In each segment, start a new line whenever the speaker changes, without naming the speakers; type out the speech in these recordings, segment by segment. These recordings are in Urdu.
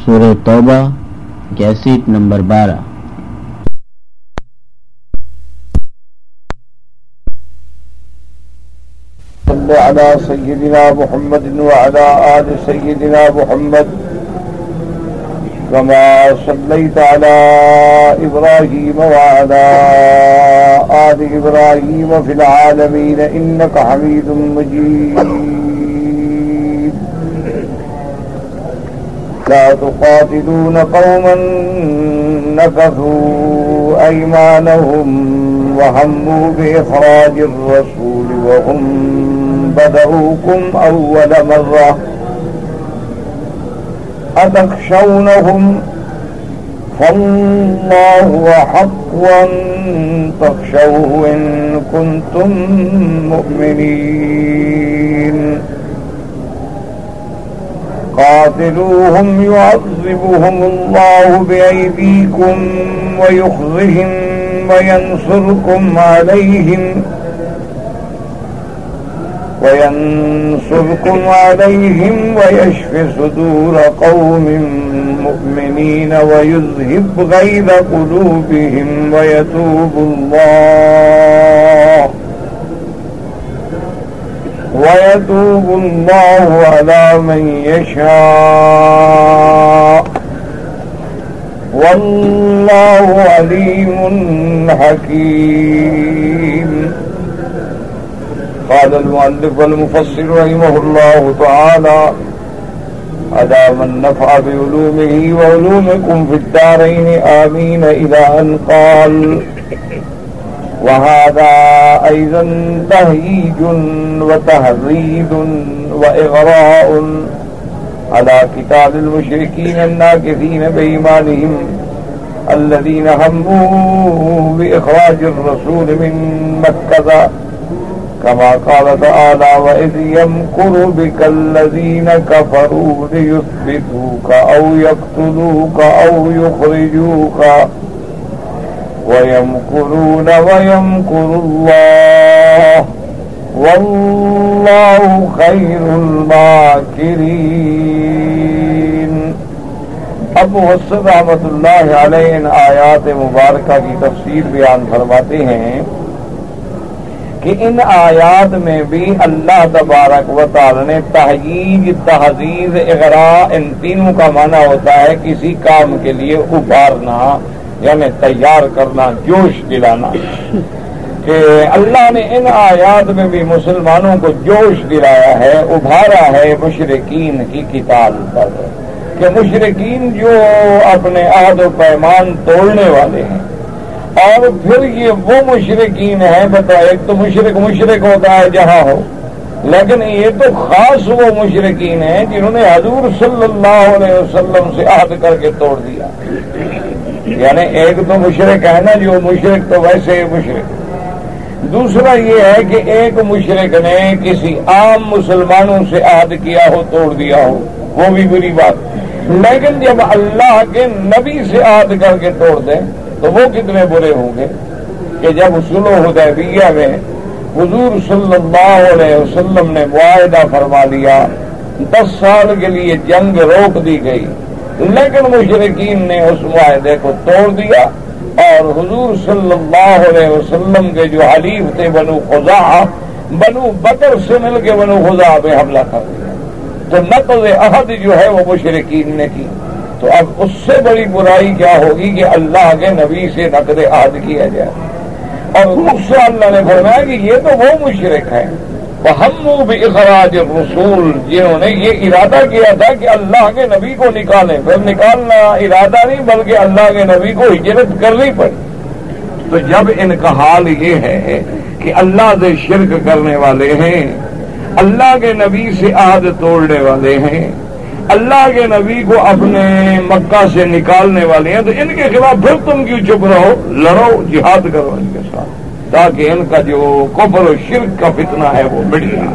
سورہ توبہ کیسٹ نمبر 12۔
صلی علی سیدنا محمد وعلی آل سیدنا محمد كما صليت على إبراهيم وعلى آل إبراهيم في العالمين إنك حميد مجيد لا تقاتلون قوما نكثوا أيمانهم وهموا بإخراج الرسول وهم بدؤوكم أول مرة أتخشونهم فالله أحق أن تخشوه إن كنتم مؤمنين قاتلوهم يعذبهم الله بأيديكم ويخزهم وينصركم عليهم ويشف صدور قوم مؤمنين ويذهب غيظ قلوبهم ويتوب الله على من يشاء والله عليم حكيم۔ قال المؤلف والمفسر رحمه الله تعالى أدام النفع بعلومه وعلومكم في الدارين آمين إلى أن قال وهذا أيضا تهييج وتهذيب وإغراء على قتال المشركين الناكثين بإيمانهم الذين هموا بإخراج الرسول من مكة كما قال تعالى وإذ يمكر بك الذين كفروا ليثبتوك أو يقتلوك أو يخرجوك ويمكرون ويمكر الله والله خير الماكرين۔ اب مفسر رحمۃ اللہ علیہ ان آیات مبارکہ کی تفسیر بیان فرماتے ہیں کہ ان آیات میں بھی اللہ تبارک و تعالی نے تہییج، تہذیب، اغراء ان تینوں کا معنی ہوتا ہے کسی کام کے لیے ابھارنا، یعنی تیار کرنا، جوش دلانا، کہ اللہ نے ان آیات میں بھی مسلمانوں کو جوش دلایا ہے، ابھارا ہے مشرکین کی قتال پر، کہ مشرکین جو اپنے عہد و پیمان توڑنے والے ہیں، اور پھر یہ وہ مشرکین ہیں، بتا ایک تو مشرک ہوتا ہے جہاں ہو، لیکن یہ تو خاص وہ مشرکین ہیں جنہوں نے حضور صلی اللہ علیہ وسلم سے عہد کر کے توڑ دیا۔ یعنی ایک تو مشرک ہے نا، جو مشرک تو ویسے مشرک، دوسرا یہ ہے کہ ایک مشرک نے کسی عام مسلمانوں سے عہد کیا ہو، توڑ دیا ہو، وہ بھی بری بات، لیکن جب اللہ کے نبی سے عہد کر کے توڑ دیں تو وہ کتنے برے ہوں گے کہ جب صلح حدیبیہ میں حضور صلی اللہ علیہ وسلم نے معاہدہ فرما لیا، 10 سال کے لیے جنگ روک دی گئی، لیکن مشرکین نے اس معاہدے کو توڑ دیا اور حضور صلی اللہ علیہ وسلم کے جو حلیف تھے بنو خزاعہ، بنو بکر سے مل کے بنو خزاعہ پہ حملہ کر دیا، تو نقض عہد جو ہے وہ مشرکین نے کی۔ تو اب اس سے بڑی برائی کیا ہوگی کہ اللہ کے نبی سے نقض عہد کیا جائے، اور دوسرا اللہ نے فرمایا کہ یہ تو وہ مشرک ہیں وَهَمُّوا بِإِخْرَاجِ الرُّسُولِ، جنہوں نے یہ ارادہ کیا تھا کہ اللہ کے نبی کو نکالیں، پھر نکالنا ارادہ نہیں بلکہ اللہ کے نبی کو ہجرت کرنی پڑی۔ تو جب ان کا حال یہ ہے کہ اللہ سے شرک کرنے والے ہیں، اللہ کے نبی سے عہد توڑنے والے ہیں، اللہ کے نبی کو اپنے مکہ سے نکالنے والے ہیں، تو ان کے خلاف پھر تم کیوں چپ رہو؟ لڑو، جہاد کرو ان کے ساتھ، تاکہ ان کا جو کفر و شرک کا فتنہ ہے وہ مٹ جائے۔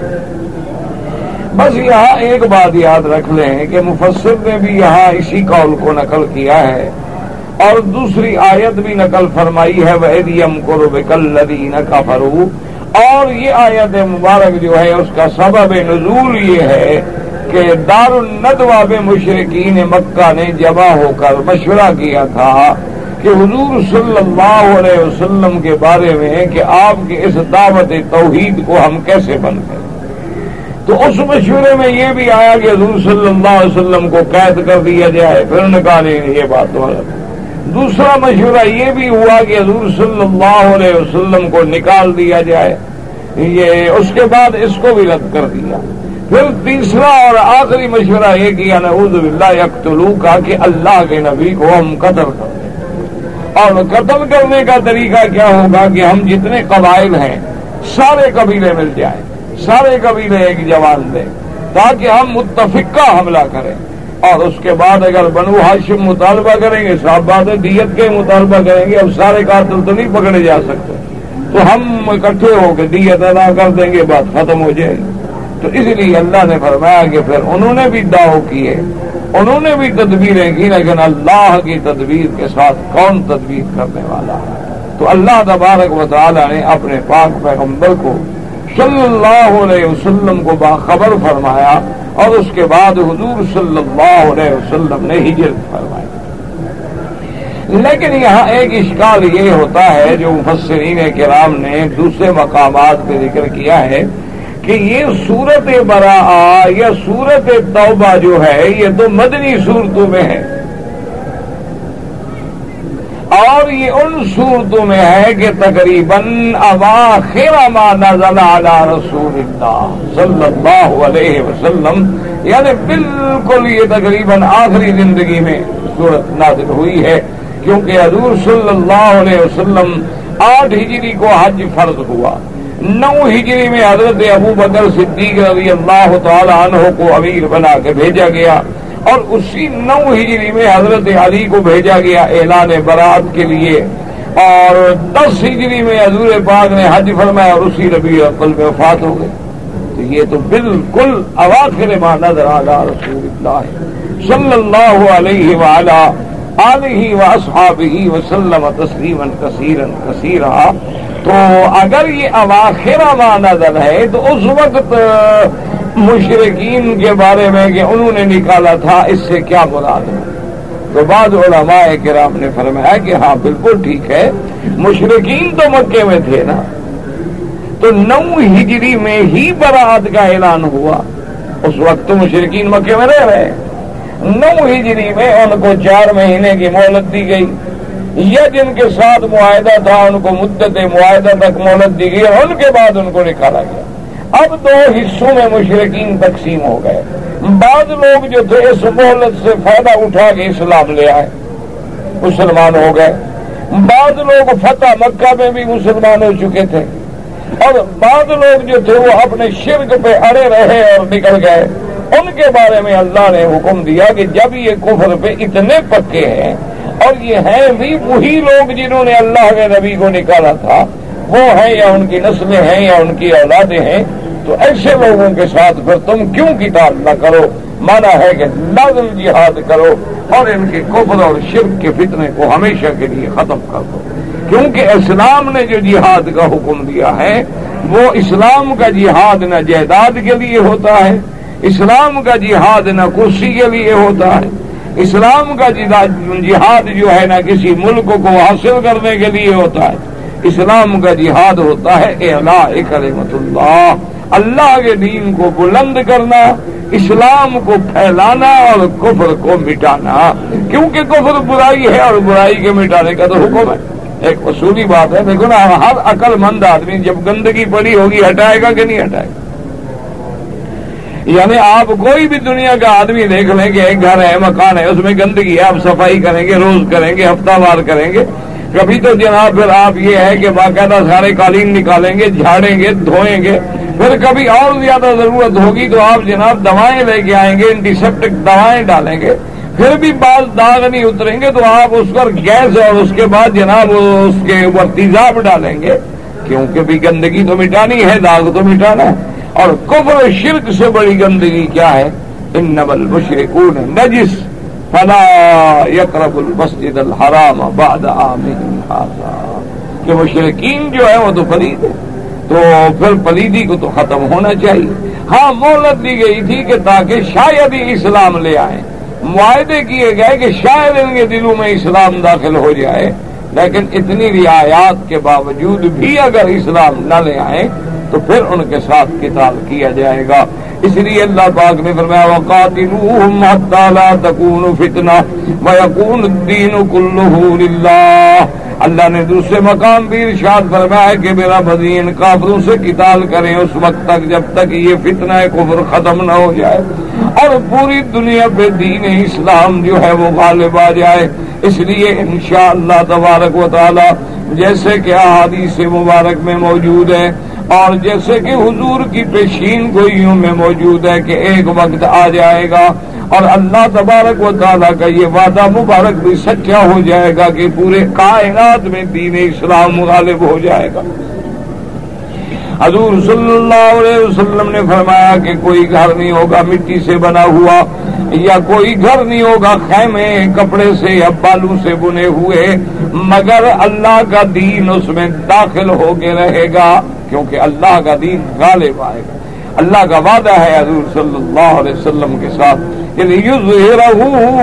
بس یہاں ایک بات یاد رکھ لیں کہ مفسر نے بھی یہاں اسی قول کو نقل کیا ہے، اور دوسری آیت بھی نقل فرمائی ہے وَإِذْ يَمْكُرُ بِكَ الَّذِينَ كَفَرُوا، اور یہ آیت مبارک جو ہے اس کا سبب نزول یہ ہے کہ دار الندوہ میں مشرکین مکہ نے جمع ہو کر مشورہ کیا تھا کہ حضور صلی اللہ علیہ وسلم کے بارے میں کہ آپ کی اس دعوت توحید کو ہم کیسے بند کریں. تو اس مشورے میں یہ بھی آیا کہ حضور صلی اللہ علیہ وسلم کو قید کر دیا جائے. پھر انہوں نے کہا نہیں یہ بات تو غلط. دوسرا مشورہ یہ بھی ہوا کہ حضور صلی اللہ علیہ وسلم کو نکال دیا جائے. یہ اس کے بعد اس کو بھی رد کر دیا. پھر تیسرا اور آخری مشورہ یہ کیا نعوذ باللہ یقتلوا کا کہ اللہ کے نبی کو ہم قتل کر دیں. اور قتل کرنے کا طریقہ کیا ہوگا کہ ہم جتنے قبائل ہیں سارے قبیلے مل جائیں, سارے قبیلے ایک جوان دیں تاکہ ہم متفقہ حملہ کریں. اور اس کے بعد اگر بنو ہاشم مطالبہ کریں گے, صاحب بات ہے دیت کے مطالبہ کریں گے, اب سارے قاتل تو نہیں پکڑے جا سکتے, تو ہم اکٹھے ہو کے دیت ادا کر دیں گے, بات ختم ہو جائے گی. تو اس لیے اللہ نے فرمایا کہ پھر انہوں نے بھی دعوے کیے, انہوں نے بھی تدبیریں کی, لیکن اللہ کی تدبیر کے ساتھ کون تدبیر کرنے والا ہے. تو اللہ تبارک و تعالی نے اپنے پاک پیغمبر کو صلی اللہ علیہ وسلم کو باخبر فرمایا, اور اس کے بعد حضور صلی اللہ علیہ وسلم نے ہجرت فرمائی. لیکن یہاں ایک اشکال یہ ہوتا ہے جو مفسرین کرام نے دوسرے مقامات پہ ذکر کیا ہے کہ یہ سورت براءہ یا سورت توبہ جو ہے یہ تو مدنی صورتوں میں ہے, اور یہ ان صورتوں میں ہے کہ تقریباً اواخر ما نزل علی رسول اللہ صلی اللہ علیہ وسلم, یعنی بالکل یہ تقریباً آخری زندگی میں صورت نازل ہوئی ہے, کیونکہ حضور صلی اللہ علیہ وسلم 8 ہجری کو حج فرض ہوا, 9 ہجری میں حضرت ابو بکر صدیق رضی اللہ تعالی عنہ کو امیر بنا کے بھیجا گیا, اور اسی 9 ہجری میں حضرت علی کو بھیجا گیا اعلان برات کے لیے, اور 10 ہجری میں حضور پاک نے حج فرمایا اور اسی ربیع الاول میں وفات ہو گئی. تو یہ تو بالکل اواخر ما نزل علی رسول اللہ صلی اللہ علیہ وعلی آلہ واصحابہ وسلم تسلیما کثیرا کثیرا. تو اگر یہ اواخر ما نزل ہے تو اس وقت مشرکین کے بارے میں کہ انہوں نے نکالا تھا اس سے کیا مراد ہے؟ تو بعض علماء کرام نے فرمایا کہ ہاں بالکل ٹھیک ہے, مشرکین تو مکے میں تھے نا, تو 9 ہجری میں ہی برات کا اعلان ہوا. اس وقت تو مشرکین مکے میں رہ رہے, 9 ہجری میں ان کو 4 مہینے کی مہلت دی گئی, یا جن کے ساتھ معاہدہ تھا ان کو مدت معاہدہ تک مہلت دی گئی, اور ان کے بعد ان کو نکالا گیا. اب 2 حصوں میں مشرکین تقسیم ہو گئے. بعض لوگ جو تھے اس مہلت سے فائدہ اٹھا کے اسلام لے آئے, مسلمان ہو گئے. بعض لوگ فتح مکہ میں بھی مسلمان ہو چکے تھے, اور بعض لوگ جو تھے وہ اپنے شرک پہ اڑے رہے اور نکل گئے. ان کے بارے میں اللہ نے حکم دیا کہ جب یہ کفر پہ اتنے پکے ہیں, اور یہ ہیں بھی وہی لوگ جنہوں نے اللہ کے نبی کو نکالا تھا, وہ ہیں یا ان کی نسلیں ہیں یا ان کی اولادیں ہیں, تو ایسے لوگوں کے ساتھ پھر تم کیوں قتال نہ کرو؟ مانا ہے کہ لازم جہاد کرو اور ان کے کفر اور شرک کے فتنے کو ہمیشہ کے لیے ختم کر دو. کیونکہ اسلام نے جو جہاد کا حکم دیا ہے وہ اسلام کا جہاد نہ جائیداد کے لیے ہوتا ہے, اسلام کا جہاد نہ کرسی کے لیے ہوتا ہے, اسلام کا جہاد جو ہے نہ کسی ملک کو حاصل کرنے کے لیے ہوتا ہے. اسلام کا جہاد ہوتا ہے اعلاء کلمت اللہ, اللہ کے دین کو بلند کرنا, اسلام کو پھیلانا اور کفر کو مٹانا. کیونکہ کفر برائی ہے اور برائی کے مٹانے کا تو حکم ہے. ایک اصولی بات ہے, دیکھو نا, ہر عقل مند آدمی جب گندگی پڑی ہوگی ہٹائے گا کہ نہیں ہٹائے گا؟ یعنی آپ کوئی بھی دنیا کا آدمی دیکھ لیں کہ ایک گھر ہے, مکان ہے, اس میں گندگی ہے, آپ صفائی کریں گے, روز کریں گے, ہفتہ وار کریں گے. کبھی تو جناب پھر آپ یہ ہے کہ باقاعدہ سارے قالین نکالیں گے, جھاڑیں گے, دھوئیں گے. پھر کبھی اور زیادہ ضرورت ہوگی تو آپ جناب دوائیں لے کے آئیں گے, اینٹی سیپٹک دوائیں ڈالیں گے. پھر بھی بعض داغ نہیں اتریں گے تو آپ اس پر گیس اور اس کے بعد جناب اس کے اوپر تیزاب ڈالیں گے, کیونکہ بھی گندگی تو مٹانی ہے, داغ تو مٹانا ہے. اور کفر و شرک سے بڑی گندگی کیا ہے؟ انما المشرکون نجس فلا یقربوا المسجد الحرام بعد عامهم ھذا, کہ مشرکین جو ہے وہ تو پلید ہے, تو پھر پلیدی کو تو ختم ہونا چاہیے. ہاں مہلت دی گئی تھی کہ تاکہ شاید ہی اسلام لے آئیں, معاہدے کیے گئے کہ شاید ان کے دلوں میں اسلام داخل ہو جائے, لیکن اتنی رعایات کے باوجود بھی اگر اسلام نہ لے آئیں تو پھر ان کے ساتھ قتال کیا جائے گا. اس لیے اللہ پاک نے فرمایا وقاتلوہم حتی لا تکون فتنہ ویکون الدین کلہ للہ. اللہ نے دوسرے مقام بھی ارشاد فرمایا کہ میرا بدین کافروں سے قتال کریں اس وقت تک جب تک یہ فتنہ کفر ختم نہ ہو جائے اور پوری دنیا پہ دین اسلام جو ہے وہ غالب آ جائے. اس لیے انشاءاللہ تبارک و تعالی جیسے کہ احادیث مبارک میں موجود ہے اور جیسے کہ حضور کی پیشین گوئیوں میں موجود ہے کہ ایک وقت آ جائے گا اور اللہ تبارک و تعالیٰ کا یہ وعدہ مبارک بھی سچا ہو جائے گا کہ پورے کائنات میں دین اسلام غالب ہو جائے گا. حضور صلی اللہ علیہ وسلم نے فرمایا کہ کوئی گھر نہیں ہوگا مٹی سے بنا ہوا, یا کوئی گھر نہیں ہوگا خیمے کپڑے سے یا بالوں سے بنے ہوئے, مگر اللہ کا دین اس میں داخل ہو کے رہے گا, کیونکہ اللہ کا دین غالب آئے گا. اللہ کا وعدہ ہے حضور صلی اللہ علیہ وسلم کے ساتھ یظہرہ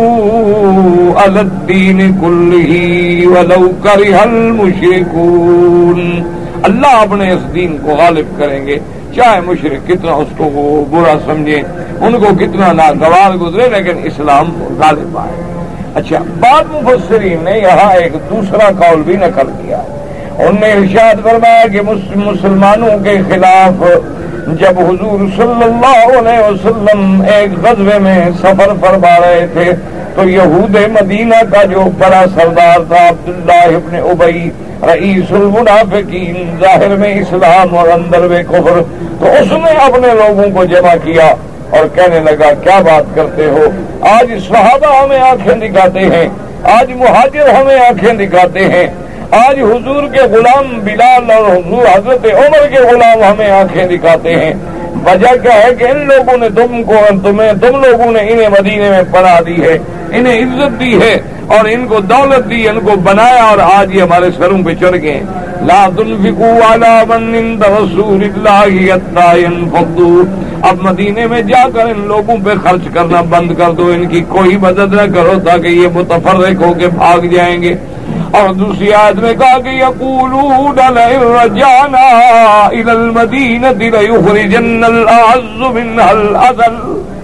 علی الدین کلہ ولو کرہ المشرکون. اللہ اپنے اس دین کو غالب کریں گے چاہے مشرک کتنا اس کو وہ برا سمجھیں, ان کو کتنا ناگوار گزرے, لیکن اسلام غالب آئے. اچھا, بعض مفسرین نے یہاں ایک دوسرا قول بھی نقل کیا. ان نے ارشاد فرمایا کہ مسلمانوں کے خلاف جب حضور صلی اللہ علیہ وسلم ایک غزوے میں سفر فرما رہے تھے تو یہود مدینہ کا جو بڑا سردار تھا عبداللہ ابن ابی رئیس المنافقین, ظاہر میں اسلام اور اندر میں کفر, تو اس نے اپنے لوگوں کو جمع کیا اور کہنے لگا کیا بات کرتے ہو, آج صحابہ ہمیں آنکھیں دکھاتے ہیں, آج مہاجر ہمیں آنکھیں دکھاتے ہیں, آج حضور کے غلام بلال اور حضور حضرت عمر کے غلام ہمیں آنکھیں دکھاتے ہیں. وجہ کیا ہے کہ ان لوگوں نے تم لوگوں نے انہیں مدینے میں پناہ دی ہے, انہیں عزت دی ہے اور ان کو دولت دی, ان کو بنایا, اور آج یہ ہمارے سروں پہ چڑھ گئے. لا تنفقوا علی من عند رسول اللہ حتی ينفضوا. اب مدینے میں جا کر ان لوگوں پہ خرچ کرنا بند کر دو, ان کی کوئی مدد نہ کرو تاکہ یہ متفرق ہو کے بھاگ جائیں گے. اور دوسری آیت میں کہا کہ یقولون لئن رجعنا الى المدینہ لیخرجن الاعز منها الاذل.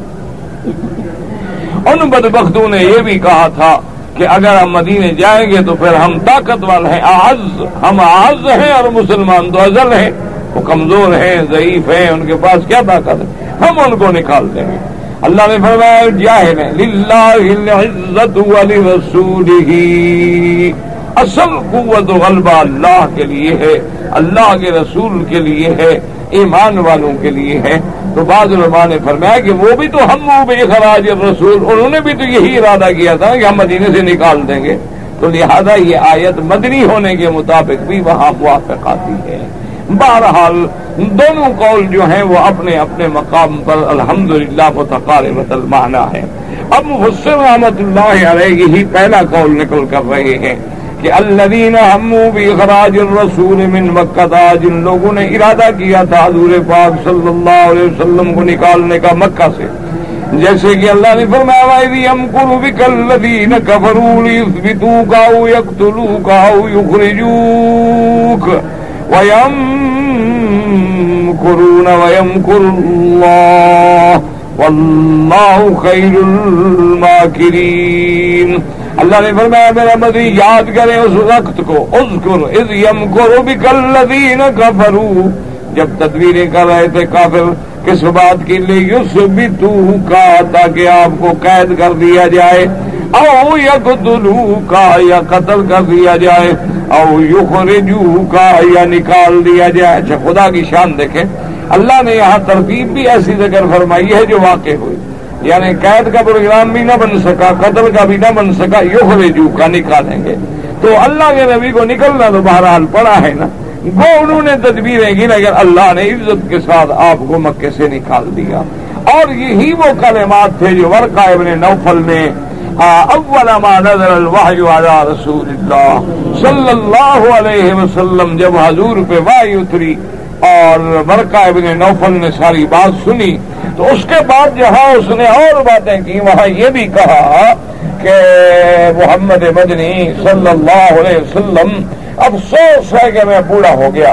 ان بدبختوں نے یہ بھی کہا تھا کہ اگر ہم مدینے جائیں گے تو پھر ہم طاقتور ہیں, اعز, ہم اعز ہیں اور مسلمان تو اذل ہیں, وہ کمزور ہیں, ضعیف ہیں, ان کے پاس کیا طاقت ہے, ہم ان کو نکال دیں گے. اللہ نے فرمایا جاہل ہیں للہ العزت ولرسولہ, اصل قوت و غلبہ اللہ کے لیے ہے, اللہ کے رسول کے لیے ہے, ایمان والوں کے لیے ہے. تو بعض علماء نے فرمایا کہ وہ بھی تو ہم بإخراج الرسول, انہوں نے بھی تو یہی ارادہ کیا تھا کہ ہم مدینے سے نکال دیں گے, تو لہذا یہ آیت مدنی ہونے کے مطابق بھی وہاں موافق آتی ہے. بہرحال دونوں قول جو ہیں وہ اپنے اپنے مقام پر الحمدللہ متقاربۃ المعنی ہے. اب مفسر رحمۃ اللہ علیہ ہی پہلا قول نقل کر رہے ہیں کہ الذین ہموا باخراج الرسول من مکہ, جن لوگوں نے ارادہ کیا تھا حضور پاک صلی اللہ علیہ وسلم کو نکالنے کا مکہ سے, جیسے کہ اللہ نے فرمایا وَإِذْ يَمْكُرُ بِكَ الَّذِينَ كَفَرُوا لِيُثْبِتُوكَ أَوْ يَقْتُلُوكَ أَوْ يُخْرِجُوكَ وَيَمْكُرُونَ وَيَمْكُرُ اللَّهُ وَاللَّهُ خَيْرُ الْمَاكِرِينَ. اللہ نے فرمایا میرا مدنی یاد کریں اس وقت کو, اذکر اذ یمکر بک الذین کفروا, جب تدبیریں کر رہے تھے کافر کس بات کے لیے, یثبتوک, تاکہ آپ کو قید کر دیا جائے, او یقتلوک, یا قتل کر دیا جائے, او یخرجوک, یا نکال دیا جائے. اچھا خدا کی شان دیکھیں, اللہ نے یہاں ترتیب بھی ایسی ذکر فرمائی ہے جو واقع ہوئی, یعنی قید کا پروگرام بھی نہ بن سکا, قتل کا بھی نہ بن سکا, یخرجو کا نکالیں گے. تو اللہ کے نبی کو نکلنا تو بہرحال پڑا ہے نا, وہ انہوں نے تدبیریں کی, لیکن اللہ نے عزت کے ساتھ آپ کو مکے سے نکال دیا. اور یہی وہ کلمات تھے جو ورقہ ابن نوفل نے اول ما نزل الوحی علی رسول اللہ صلی اللہ علیہ وسلم, جب حضور پہ وحی اتری اور ورقہ ابن نوفل نے ساری بات سنی تو اس کے بعد جہاں اس نے اور باتیں کی وہاں یہ بھی کہا کہ محمد مدنی صلی اللہ علیہ وسلم افسوس ہے کہ میں بوڑھا ہو گیا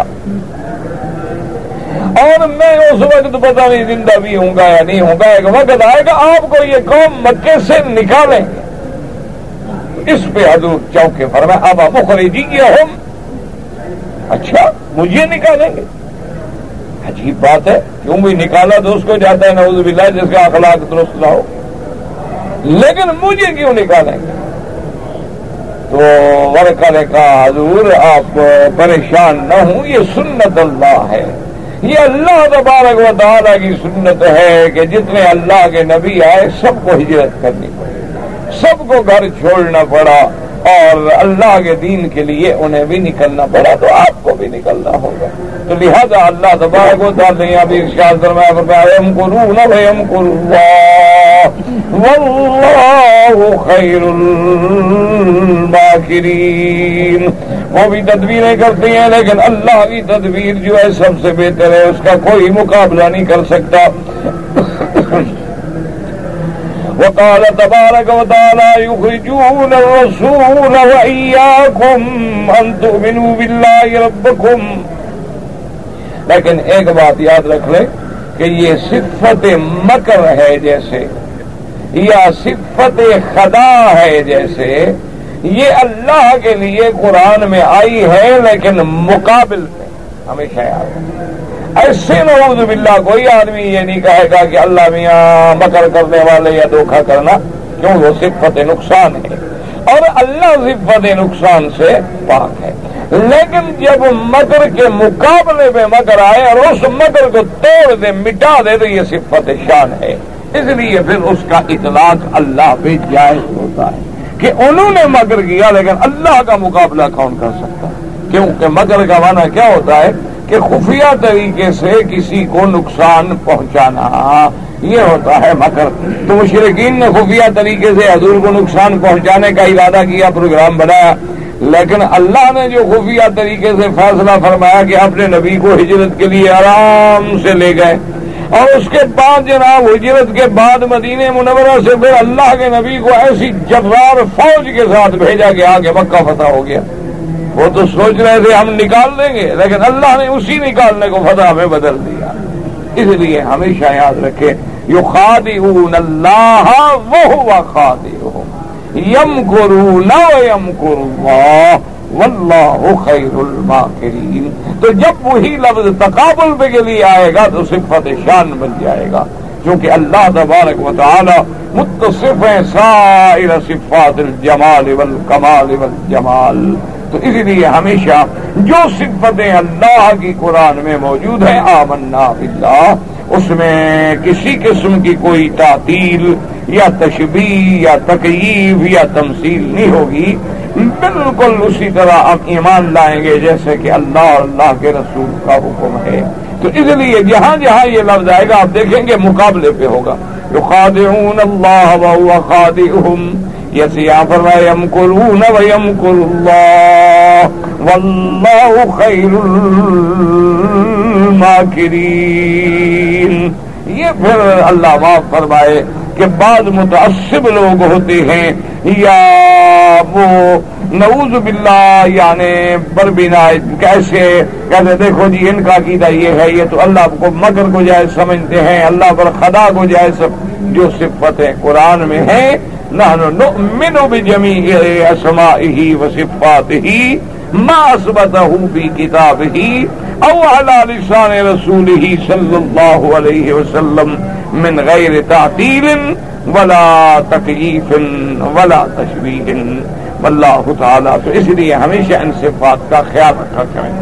اور میں اس وقت پتہ نہیں زندہ بھی ہوں گا یا نہیں ہوں گا، ایک وقت آئے گا آپ کو یہ قوم مکے سے نکالیں گے۔ اس پہ حضور چونکے فرمایا اب مخرجیہم، اچھا مجھے نکالیں گے؟ عجیب بات ہے، کیوں بھی نکالا تو اس کو جاتا ہے نعوذ باللہ جس کا اخلاق درست نہ ہو، لیکن مجھے کیوں نکالیں گے؟ تو ورقہ نے کہا حضور آپ پریشان نہ ہوں، یہ سنت اللہ ہے، یہ اللہ تبارک و تعالیٰ کی سنت ہے کہ جتنے اللہ کے نبی آئے سب کو ہجرت کرنی پڑی، سب کو گھر چھوڑنا پڑا اور اللہ کے دین کے لیے انہیں بھی نکلنا پڑا، تو آپ کو بھی نکلنا ہوگا۔ تو لہذا اللہ تبارک و تعالیٰ نے ابھی ارشاد فرمایا یمکرون ویمکر اللہ واللہ خیر الماکرین، وہ بھی تدبیریں کرتے ہیں لیکن اللہ کی تدبیر جو ہے سب سے بہتر ہے، اس کا کوئی مقابلہ نہیں کر سکتا۔ وقال تبارک و تعالی یخرجون الرسول وإیاکم ان تؤمنوا باللہ ربکم، لیکن ایک بات یاد رکھ لیں کہ یہ صفت مکر ہے جیسے یا صفت خدا ہے جیسے یہ اللہ کے لیے قرآن میں آئی ہے لیکن مقابل میں ہمیشہ یاد ہے۔ ایسے نعوذ باللہ کوئی آدمی یہ نہیں کہے گا کہ اللہ میاں مکر کرنے والے یا دھوکہ کرنا، کیوں وہ صفت نقصان ہے اور اللہ صفت نقصان سے پاک ہے، لیکن جب مکر کے مقابلے میں مکر آئے اور اس مکر کو توڑ دے مٹا دے تو یہ صفت شان ہے، اس لیے پھر اس کا اطلاق اللہ پہ جائز ہوتا ہے کہ انہوں نے مکر کیا لیکن اللہ کا مقابلہ کون کر سکتا ہے، کیونکہ مکر کا معنی کیا ہوتا ہے کہ خفیہ طریقے سے کسی کو نقصان پہنچانا، یہ ہوتا ہے مکر۔ تو مشرکین نے خفیہ طریقے سے حضور کو نقصان پہنچانے کا ارادہ کیا، پروگرام بنایا، لیکن اللہ نے جو خفیہ طریقے سے فیصلہ فرمایا کہ اپنے نبی کو ہجرت کے لیے آرام سے لے گئے، اور اس کے بعد جناب ہجرت کے بعد مدینہ منورہ سے پھر اللہ کے نبی کو ایسی جرار فوج کے ساتھ بھیجا کہ آگے مکہ فتح ہو گیا۔ وہ تو سوچ رہے تھے ہم نکال دیں گے، لیکن اللہ نے اسی نکالنے کو فتح میں بدل دیا۔ اس لیے ہمیشہ یاد رکھے یخادعون اللہ وہو خادعهم یمکرون ویمکر اللہ واللہ خیر الماکرین۔ تو جب وہی لفظ تقابل پہ کے لیے آئے گا تو صفت شان بن جائے گا، کیونکہ اللہ تبارک و تعالی متصف ہے سائر صفات الجمال والکمال والجمال۔ تو اس لیے ہمیشہ جو صفتیں اللہ کی قرآن میں موجود ہیں آمنا باللہ، اس میں کسی قسم کی کوئی تعطیل یا تشبیہ یا تکییف یا تمثیل نہیں ہوگی، بالکل اسی طرح ہم ایمان لائیں گے جیسے کہ اللہ اور اللہ کے رسول کا حکم ہے۔ تو اس لیے جہاں جہاں یہ لفظ آئے گا آپ دیکھیں گے مقابلے پہ ہوگا، یخادعون اللہ وہو خادعهم، یسی یہاں فرمایا یمکرون ویمکر اللہ واللہ خیر الماکرین۔ یہ پھر اللہ معاف فرمائے کہ بعض متعصب لوگ ہوتے ہیں یا وہ نعوذ باللہ یعنی بربنا کیسے کہتے دیکھو جی ان کا عقیدہ یہ ہے، یہ تو اللہ کو مکر کو جائز سمجھتے ہیں، اللہ پر خدا کو جائز، جو صفتیں قرآن میں ہیں نحن نؤمن بجمیع اسمائہ وصفاتہ ما اثبتہ فی کتابہ او علی لسان رسولہ صلی اللہ علیہ وسلم من غیر تعطیل ولا تکییف ولا تشبیہ واللہ تعالی۔ تو اس لیے ہمیشہ ان صفات کا خیال رکھا کریں۔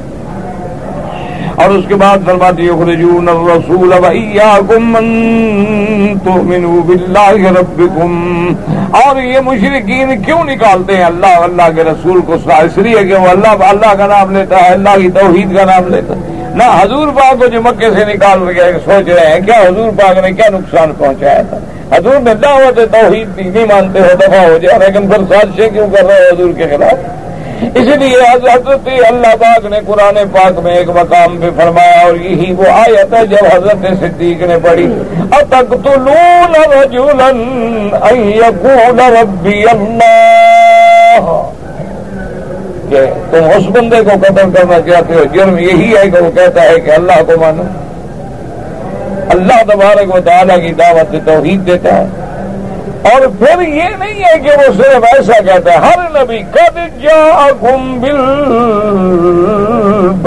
اور اس کے بعد فرماتے یخرجون الرسول وإیاکم ان تؤمنوا باللہ ربکم، اور یہ مشرکین کیوں نکالتے ہیں اللہ کے رسول کو؟ اس لیے کہ وہ اللہ کا نام لیتا ہے، اللہ کی توحید کا نام لیتا ہے نہ حضور پاک کو جو مکے سے نکال کے سوچ رہے ہیں کیا حضور پاک نے کیا نقصان پہنچایا تھا؟ حضور نے دعوت توحید نہیں مانتے ہو دفاع ہو جائے، لیکن پھر سازشیں کیوں کر رہے ہو حضور کے خلاف؟ اس لیے حضرت اللہ پاک نے قرآن پاک میں ایک مقام پہ فرمایا، اور یہی وہ آیت ہے جب حضرت صدیق نے پڑھی، اتقتلون رجلا ان یقول ربی اللہ، کہ تم اس بندے کو قتل کرنا چاہتے ہو، جرم یہی ہے کہ وہ کہتا ہے کہ اللہ کو مانو، اللہ تبارک و تعالیٰ کی دعوت توحید دیتا ہے۔ اور پھر یہ نہیں ہے کہ وہ صرف ایسا کہتا ہے، ہر نبی قد جاءکم بالبینات،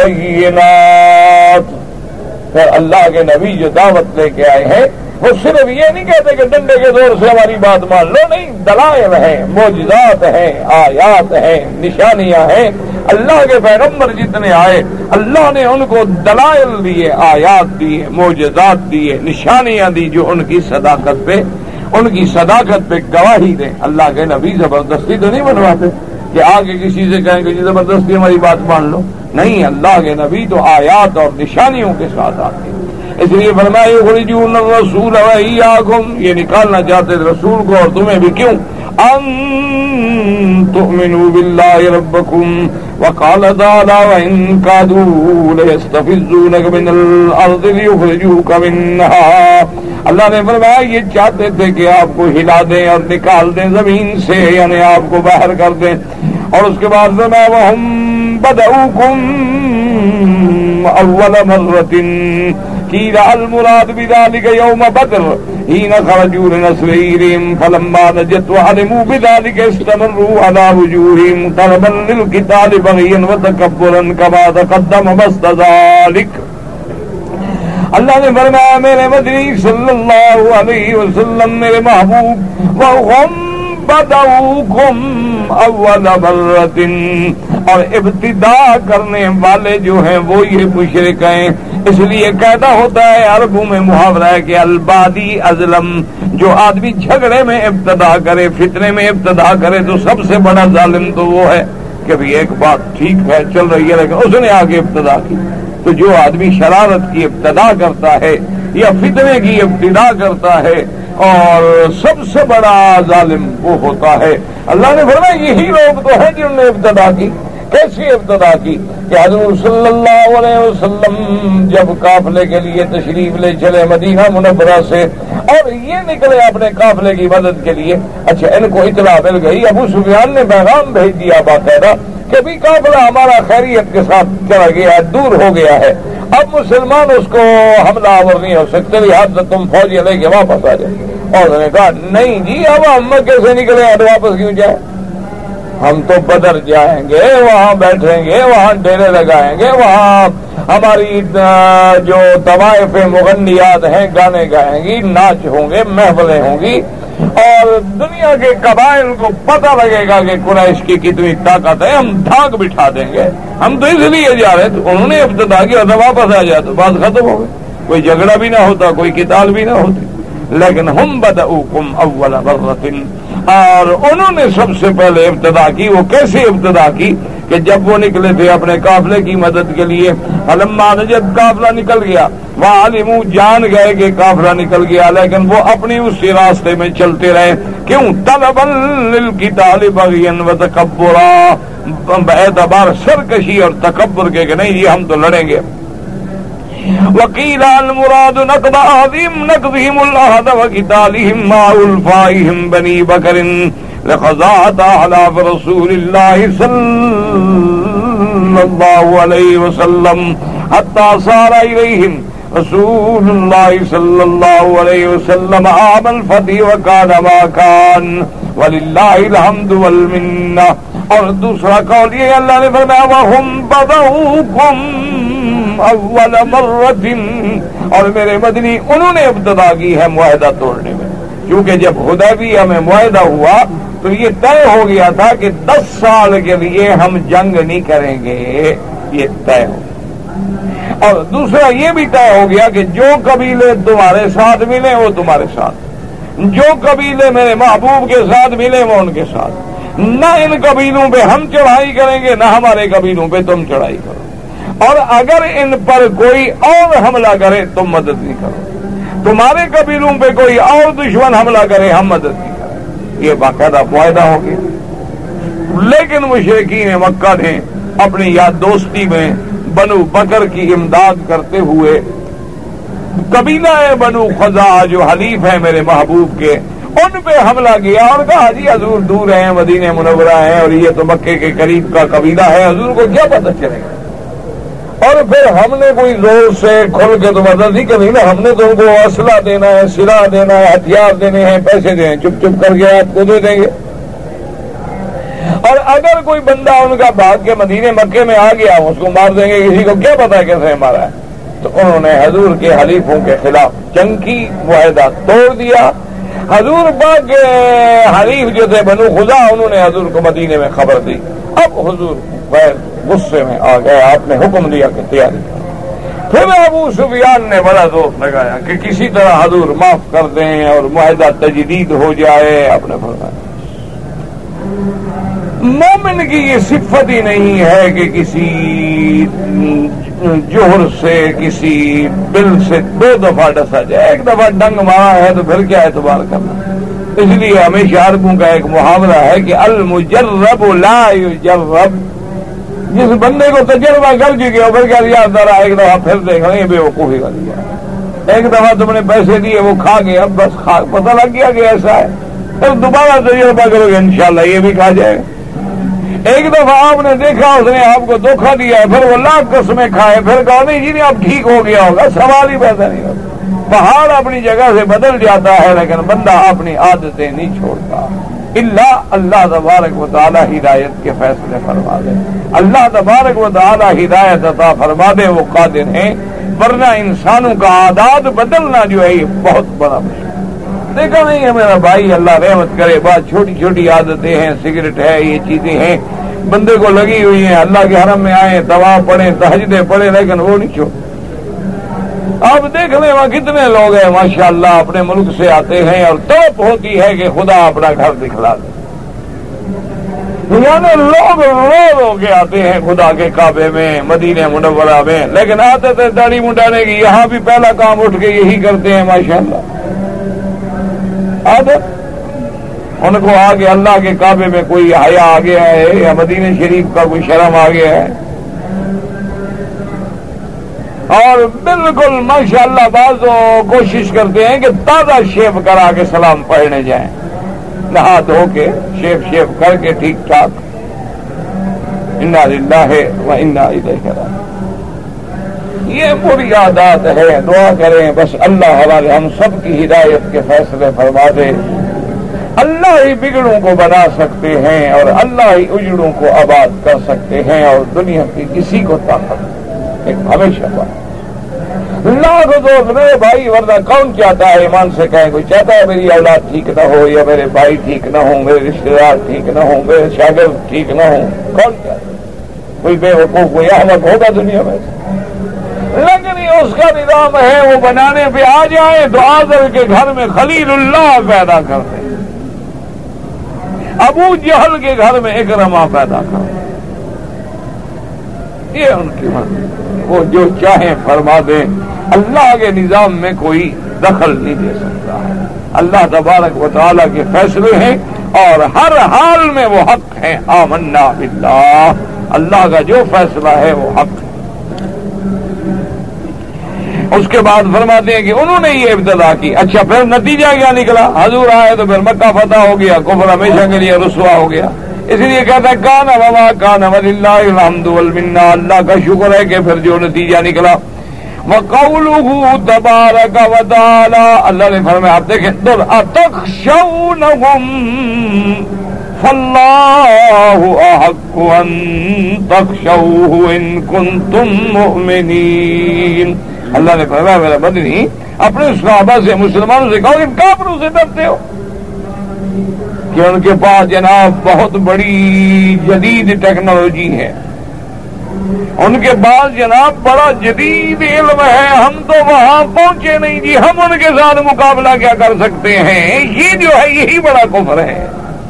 پھر اللہ کے نبی جو دعوت لے کے آئے ہیں وہ صرف یہ نہیں کہتے کہ ڈنڈے کے زور سے ہماری بات مان لو، نہیں، دلائل ہیں، معجزات ہیں، آیات ہیں، نشانیاں ہیں۔ اللہ کے پیغمبر جتنے آئے اللہ نے ان کو دلائل دیے، آیات دیے، معجزات دیے، نشانیاں دی جو ان کی صداقت پہ گواہی دیں۔ اللہ کے نبی زبردستی تو نہیں بنواتے کہ آگے کسی سے کہیں کہ زبردستی ہماری بات مان لو، نہیں، اللہ کے نبی تو آیات اور نشانیوں کے ساتھ آتے ہیں۔ اس لیے فرمایا یخرجون الرسول وإیاکم، یہ نکالنا چاہتے رسول کو اور تمہیں بھی، کیوں؟ ان تؤمنوا باللہ ربکم وقال تعالی وان کادوا لیستفزونک من الارض لیخرجوک منہا، اللہ نے فرمایا یہ چاہتے تھے کہ آپ کو ہلا دیں اور نکال دیں زمین سے، یعنی آپ کو باہر کر دیں۔ اور اس کے بعد فرمایا وہم بدؤکم اول مرۃ قیل المراد بذلك یوم بدر حین خرجوا لنصرهم فلما نجت وعلموا بذلك استمروا على وجوههم طلبا للقتال بغيا وتكبرا كما تقدم بسط ذلك۔ اللہ نے فرمایا میرے مدنی صلی اللہ علیہ وسلم، میرے محبوب، وَهُمْ بَدَؤُوكُمْ أَوَّلَ مَرَّةٍ، اور ابتدا کرنے والے جو ہیں وہ یہ مشرک ہیں۔ اس لیے کہتا ہوتا ہے عربوں میں محاورہ ہے کہ البادی ازلم، جو آدمی جھگڑے میں ابتدا کرے، فتنے میں ابتدا کرے تو سب سے بڑا ظالم تو وہ ہے کہ بھی ایک بات ٹھیک ہے چل رہی ہے لیکن اس نے آگے ابتدا کی۔ تو جو آدمی شرارت کی ابتدا کرتا ہے یا فتنے کی ابتدا کرتا ہے اور سب سے بڑا ظالم وہ ہوتا ہے۔ اللہ نے فرمایا یہی لوگ تو ہیں جنہوں نے ابتدا کی۔ کیسی ابتدا کی؟ کہ حضور صلی اللہ علیہ وسلم جب قافلے کے لیے تشریف لے چلے مدینہ منورہ سے اور یہ نکلے اپنے قافلے کی مدد کے لیے، اچھا ان کو اطلاع مل گئی، ابو سفیان نے پیغام بھیج دیا باقاعدہ کہ بھی قافلہ ہمارا خیریت کے ساتھ چلا گیا ہے، دور ہو گیا ہے، اب مسلمان اس کو حملہ آور نہیں ہو سکتے، لہٰذا تم فوجی لے کے واپس آ جائے۔ اور انہوں نے کہا نہیں جی، اب ہم مکے سے نکلے ہیں تو واپس کیوں جائیں، ہم تو بدر جائیں گے، وہاں بیٹھیں گے، وہاں ڈیرے لگائیں گے، وہاں ہماری جو طوائف مغنیات ہیں گانے گائیں گی، ناچ ہوں گے، محفلیں ہوں گی، اور دنیا کے قبائل کو پتہ لگے گا کہ قریش کی کتنی طاقت ہے، ہم دھاک بٹھا دیں گے، ہم تو اس لیے جا رہے تو انہوں نے ابتدا کیا تو واپس آ جاتا، بات ختم ہو گئی، کوئی جھگڑا بھی نہ ہوتا، کوئی قتال بھی نہ ہوتی۔ لیکن ہم بدؤکم اول مرۃ، اور انہوں نے سب سے پہلے ابتدا کی۔ وہ کیسے ابتدا کی؟ کہ جب وہ نکلے تھے اپنے قافلے کی مدد کے لیے، فلما نجت، قافلہ نکل گیا، وعلموا، جان گئے کہ قافلہ نکل گیا، لیکن وہ اپنی اسی راستے میں چلتے رہے، کیوں؟ طلبا للقتال بغیا وتکبرا، باعتبار سرکشی اور تکبر کے کہ نہیں جی ہم تو لڑیں گے۔ وقیل المراد نقض نقضهم العهد وقتالهم مع الفائهم بني بکر لقضاء احلاف رسول الله صلی اللہ علیہ وسلم حتى صار إليهم رسول الله صلی اللہ علیہ وسلم عام الفتح وكان ما كان وللہ الحمد والمنہ۔ اور دوسرا قول یہ اللہ نے فرمایا وَهُمْ بَدَؤُوكُمْ اول مرۃ، اور میرے مدنی انہوں نے ابتدا کی ہے معاہدہ توڑنے میں، کیونکہ جب حدیبیہ میں معاہدہ ہوا تو یہ طے ہو گیا تھا کہ 10 سال کے لیے ہم جنگ نہیں کریں گے، یہ طے ہو گیا۔ اور دوسرا یہ بھی طے ہو گیا کہ جو قبیلے تمہارے ساتھ ملے وہ تمہارے ساتھ، جو قبیلے میرے محبوب کے ساتھ ملے وہ ان کے ساتھ، نہ ان قبیلوں پہ ہم چڑھائی کریں گے نہ ہمارے قبیلوں پہ تم چڑھائی کرو، اور اگر ان پر کوئی اور حملہ کرے تم مدد نہیں کرو، تمہارے قبیلوں پہ کوئی اور دشمن حملہ کرے ہم مدد نہیں کریں۔ یہ باقاعدہ معاہدہ ہو گیا۔ لیکن مشرکین مکہ نے اپنی یاد دوستی میں بنو بکر کی امداد کرتے ہوئے قبیلہ بنو خزاعہ جو حلیف ہیں میرے محبوب کے، ان پہ حملہ کیا اور کہا جی حضور دور ہیں، مدینہ منورہ ہیں اور یہ تو مکے کے قریب کا قبیلہ ہے، حضور کو کیا پتہ چلے گا؟ اور پھر ہم نے کوئی زور سے کھل کے تو مدد نہیں کرنی نا، ہم نے تو ان کو اسلحہ دینا ہے، سلاح دینا ہے، ہتھیار دینے ہیں، پیسے دینے ہیں، چپ چپ کر کے آپ کو دے دیں گے۔ اور اگر کوئی بندہ ان کا بھاگ کے مدینے مکے میں آ گیا اس کو مار دیں گے، کسی کو کیا پتا کیسے مارا ہے؟ تو انہوں نے حضور کے حلیفوں کے خلاف جنگ کی، معاہدہ توڑ دیا۔ حضور پاک کے حلیف جو تھے بنو خزاعہ، انہوں نے حضور کو مدینے میں خبر دی۔ اب حضور غیر غصے میں آ گئے، آپ نے حکم دیا کہ تیاری کرو۔ پھر ابو سفیان نے بڑا زور لگایا کہ کسی طرح حضور معاف کر دیں اور معاہدہ تجدید ہو جائے۔ آپ نے فرمایا مومن کی یہ صفت ہی نہیں ہے کہ کسی جوہر سے، کسی بل سے 2 دفعہ ڈسا جائے، ایک دفعہ ڈنگ مارا ہے تو پھر کیا اعتبار کرنا۔ اس لیے ہمیشہ عربوں کا ایک محاورہ ہے کہ المجرب لا یجرب، جس بندے کو تجربہ کر چکے ہو پھر کیا دیا ذرا ایک دفعہ پھر دیکھو، یہ بے وقوفی کر دیا۔ ایک دفعہ تم نے پیسے دیے وہ کھا گئے، اب بس پتہ لگ گیا کہ ایسا ہے، پھر دوبارہ تجربہ کرو گے انشاءاللہ یہ بھی کھا جائے گا۔ ایک دفعہ آپ نے دیکھا اس نے آپ کو دھوکہ دیا ہے، پھر وہ لاکھ قسمیں کھائے، پھر کہا نہیں جی نہیں اب ٹھیک ہو گیا ہوگا، سوال ہی پیدا نہیں ہوتا۔ پہاڑ اپنی جگہ سے بدل جاتا ہے لیکن بندہ اپنی عادتیں نہیں چھوڑتا۔ اللہ تبارک و تعالی ہدایت کے فیصلے فرما دے، اللہ تبارک و تعالی ہدایت عطا فرما دے، وہ قادر ہیں، ورنہ انسانوں کا عادات بدلنا جو ہے یہ بہت بڑا مشکل۔ دیکھا نہیں ہے میرا بھائی، اللہ رحمت کرے، بات چھوٹی چھوٹی عادتیں ہیں، سگریٹ ہے، یہ چیزیں ہیں بندے کو لگی ہوئی ہیں، اللہ کے حرم میں آئے طواف پڑھیں تہجدیں پڑھیں لیکن وہ نہیں چھوڑ۔ آپ دیکھ لیں وہاں کتنے لوگ ہیں ماشاءاللہ اپنے ملک سے آتے ہیں اور توپ ہوتی ہے کہ خدا اپنا گھر دکھلا دے، یعنی لوگ رو رو کے آتے ہیں خدا کے کعبے میں مدینہ منورہ میں، لیکن آتے تھے داڑھی منڈانے کی، یہاں بھی پہلا کام اٹھ کے یہی کرتے ہیں ماشاءاللہ۔ عادت ان کو آگے اللہ کے کعبے میں کوئی حیا آ گیا ہے یا مدینہ شریف کا کوئی شرم آ گیا ہے، اور بالکل ماشاءاللہ بعض کوشش کرتے ہیں کہ تازہ شیو کرا کے سلام پڑھنے جائیں، نہا دھو کے شیو کر کے ٹھیک ٹھاک۔ انا للہ و انا الیہ راجعون، یہ بری عادات ہے۔ دعا کریں بس اللہ ہمارے ہم سب کی ہدایت کے فیصلے فرما دے۔ اللہ ہی بگڑوں کو بنا سکتے ہیں اور اللہ ہی اجڑوں کو آباد کر سکتے ہیں، اور دنیا کی کسی کو طاقت ایک ہمیشہ بات لاکھ دوست میرے بھائی، ورنہ کون چاہتا ہے ایمان سے کہیں، کوئی چاہتا ہے میری اولاد ٹھیک نہ ہو یا میرے بھائی ٹھیک نہ ہوں، میرے رشتے دار ٹھیک نہ ہوں، میرے شاگرد ٹھیک نہ ہوں؟ کون چاہتا ہے؟ کوئی بے وقوف کوئی احمق ہوگا دنیا میں؟ لیکن یہ اس کا نظام ہے، وہ بنانے پہ آ جائیں تو آزر کے گھر میں خلیل اللہ پیدا کر دیں، ابو جہل کے گھر میں اکرما پیدا کر دیں۔ یہ ان کی مرضی، وہ جو چاہیں فرما دیں، اللہ کے نظام میں کوئی دخل نہیں دے سکتا ہے۔ اللہ تبارک و تعالیٰ کے فیصلے ہیں اور ہر حال میں وہ حق ہیں۔ آمنا باللہ، اللہ کا جو فیصلہ ہے وہ حق ہے۔ اس کے بعد فرماتے ہیں کہ انہوں نے یہ ابتدا کی، اچھا پھر نتیجہ کیا نکلا؟ حضور آئے تو پھر مکہ فتح ہو گیا، کفر ہمیشہ کے لیے رسوا ہو گیا۔ اس لیے کہتا ہے کان وما کان وللہ الحمد والمنہ، اللہ کا شکر ہے کہ پھر جو نتیجہ نکلا۔ وقولہ تبارک و تعالی، اللہ نے فرمایا آپ دیکھیں اتخشونہم فاللہ احق ان تخشوہ ان کنتم مؤمنین۔ اللہ نے فرمایا میرا بدنی اپنے صحابہ سے، مسلمانوں سے کہو کہ کافروں سے ڈرتے ہو کہ ان کے پاس جناب بہت بڑی جدید ٹیکنالوجی ہے، ان کے پاس جناب بڑا جدید علم ہے، ہم تو وہاں پہنچے نہیں جی، ہم ان کے ساتھ مقابلہ کیا کر سکتے ہیں؟ یہ جو ہے یہی بڑا کفر ہے،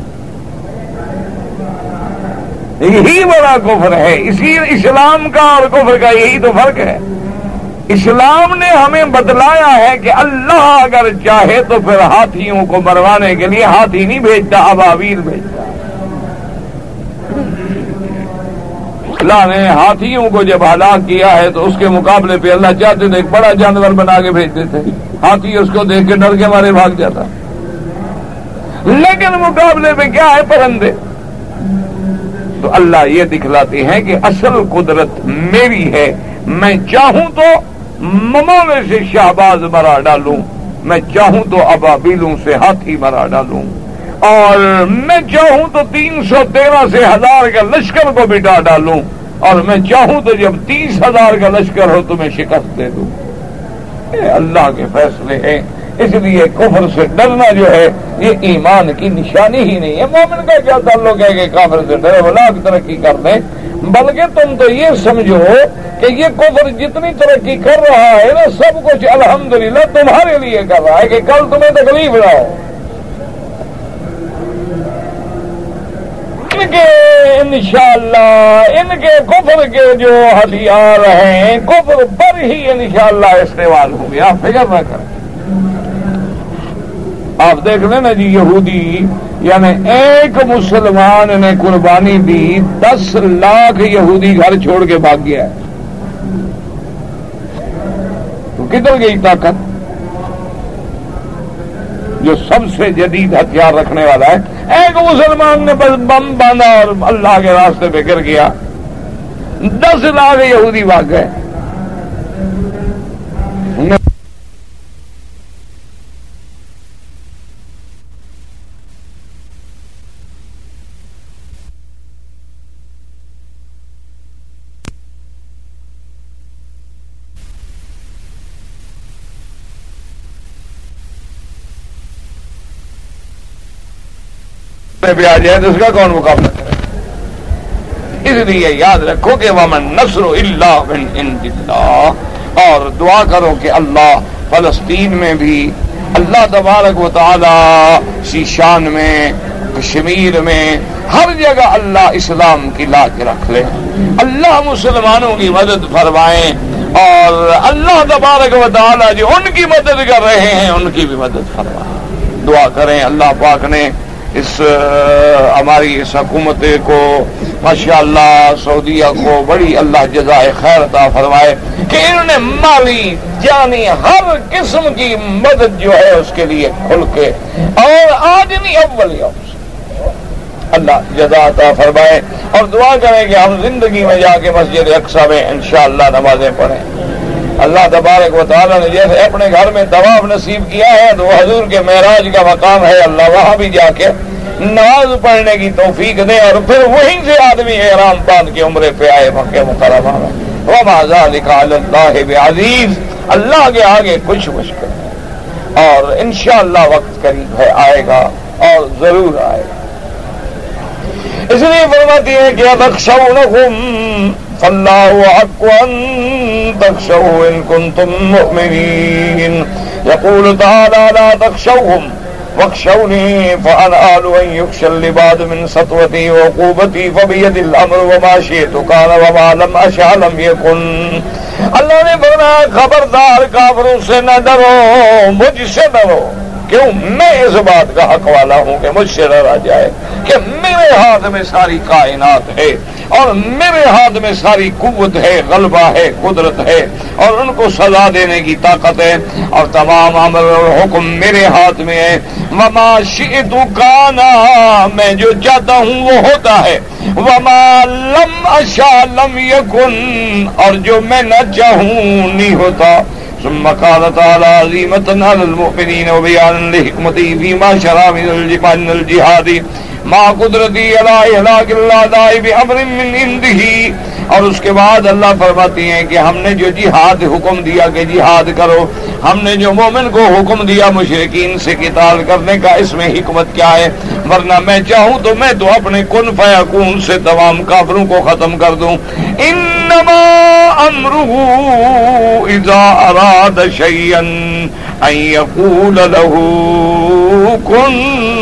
یہی بڑا کفر ہے۔ اسی اسلام کا اور کفر کا یہی تو فرق ہے۔ اسلام نے ہمیں بتلایا ہے کہ اللہ اگر چاہے تو پھر ہاتھیوں کو مروانے کے لیے ہاتھی نہیں بھیجتا، ابابیل بھیجتا۔ اللہ نے ہاتھیوں کو جب ہلاک کیا ہے تو اس کے مقابلے پہ اللہ چاہتے تھے ایک بڑا جانور بنا کے بھیج دیتے، ہاتھی اس کو دیکھ کے ڈر کے مارے بھاگ جاتا، لیکن مقابلے پہ کیا ہے؟ پرندے۔ تو اللہ یہ دکھلاتے ہیں کہ اصل قدرت میری ہے، میں چاہوں تو ممالے سے شہباز مرا ڈالوں، میں چاہوں تو ابابیلوں سے ہاتھی مرا ڈالوں، اور میں چاہوں تو 313 سے 1000 کا لشکر کو بٹا ڈالوں، اور میں چاہوں تو جب 30,000 کا لشکر ہو تو میں شکست دے دوں۔ یہ اللہ کے فیصلے ہیں، اس لیے کفر سے ڈرنا جو ہے یہ ایمان کی نشانی ہی نہیں ہے۔ مومن کا کیا تعلق ہے کہ کافر سے ڈرے ولاک ترقی کر دیں، بلکہ تم تو یہ سمجھو کہ یہ کفر جتنی ترقی کر رہا ہے نا، سب کچھ الحمدللہ تمہارے لیے کر رہا ہے کہ کل تمہیں تکلیف نہ ہو۔ ان کے انشاءاللہ ان کے کفر کے جو ہتھیار ہیں کفر پر ہی انشاءاللہ استعمال ہوں گے، آپ فکر نہ کریں۔ آپ دیکھ لیں نا جی، یہودی یعنی ایک مسلمان نے قربانی دی، 10 لاکھ یہودی گھر چھوڑ کے بھاگ گیا ہے، تو کدھر گئی طاقت؟ جو سب سے جدید ہتھیار رکھنے والا ہے، ایک مسلمان نے بس بم باندھا اور اللہ کے راستے پہ گر گیا، 10 لاکھ یہودی بھاگ گئے۔ پہ آ جائے تو اس کا کون مقابلہ کرے؟ اس لیے یاد رکھو کہ وَمَن نَّصْرُ إِلَّا مِنْ عِندِ اللَّهِ، اور دعا کرو کہ اللہ فلسطین میں بھی اللہ تبارک و تعالی شیشان میں، کشمیر میں، ہر جگہ اللہ اسلام کی لا کے رکھ لے، اللہ مسلمانوں کی مدد فرمائیں، اور اللہ تبارک و تعالی جو ان کی مدد کر رہے ہیں ان کی بھی مدد فرمائیں۔ دعا کریں اللہ پاک نے اس ہماری اس حکومت کو ماشاءاللہ سعودیہ کو بڑی اللہ جزائے خیر عطا فرمائے کہ انہوں نے مالی جانی ہر قسم کی مدد جو ہے اس کے لیے کھل کے، اور آج نہیں اول یوم سے اللہ جزا عطا فرمائے، اور دعا کریں کہ ہم زندگی میں جا کے مسجد اقصی میں انشاءاللہ نمازیں پڑھیں۔ اللہ تبارک و تعالیٰ نے جیسے اپنے گھر میں طواف نصیب کیا ہے تو حضور کے معراج کا مقام ہے، اللہ وہاں بھی جا کے نماز پڑھنے کی توفیق دے، اور پھر وہیں سے آدمی احرام باندھ کے عمرے پہ آئے مکہ مکرمہ میں۔ وما ذلک علی اللہ بعزیز، اللہ کے آگے کچھ مشکل ہے، اور انشاءاللہ وقت قریب ہے، آئے گا اور ضرور آئے گا۔ اس لیے فرماتی ہے کہ تخشونہم فاللہ حق ان تخشوہ ان کنتم مؤمنین، یقول تعالی لا تخشوہم واخشونی فأنا آل ان یخشى اللباد من سطوتی وعقوبتی فبید الامر وما شئت کان وما لم اشاء لم یکن۔ اللہ نے فرمایا خبردار کافروں سے نہ ڈرو، مجھ سے ڈرو، کیوں؟ میں اس بات کا حق والا ہوں کہ مجھ سے ڈرا جائے کہ میرے ہاتھ میں ساری کائنات ہے، اور میرے ہاتھ میں ساری قوت ہے، غلبہ ہے، قدرت ہے، اور ان کو سزا دینے کی طاقت ہے، اور تمام امر اور حکم میرے ہاتھ میں ہے۔ وما شئت کان، میں جو چاہتا ہوں وہ ہوتا ہے، وما لم اشاء لم یکن، اور جو میں نہ چاہوں نہیں ہوتا۔ ثم قال تعالى عزيمة على المؤمنين وبيانا لحكمته فيما شرع من الجهاد مع قدرتی على إهلاك الأعداء بأمر من عنده، اور اس کے بعد اللہ فرماتی ہیں کہ ہم نے جو جہاد حکم دیا کہ جہاد کرو، ہم نے جو مومن کو حکم دیا مشرکین سے قتال کرنے کا، اس میں حکمت کیا ہے؟ ورنہ میں چاہوں تو میں تو اپنے کن فیکون سے تمام کافروں کو ختم کر دوں۔ انما امرہ اذا اراد شیئا ان یقول له کن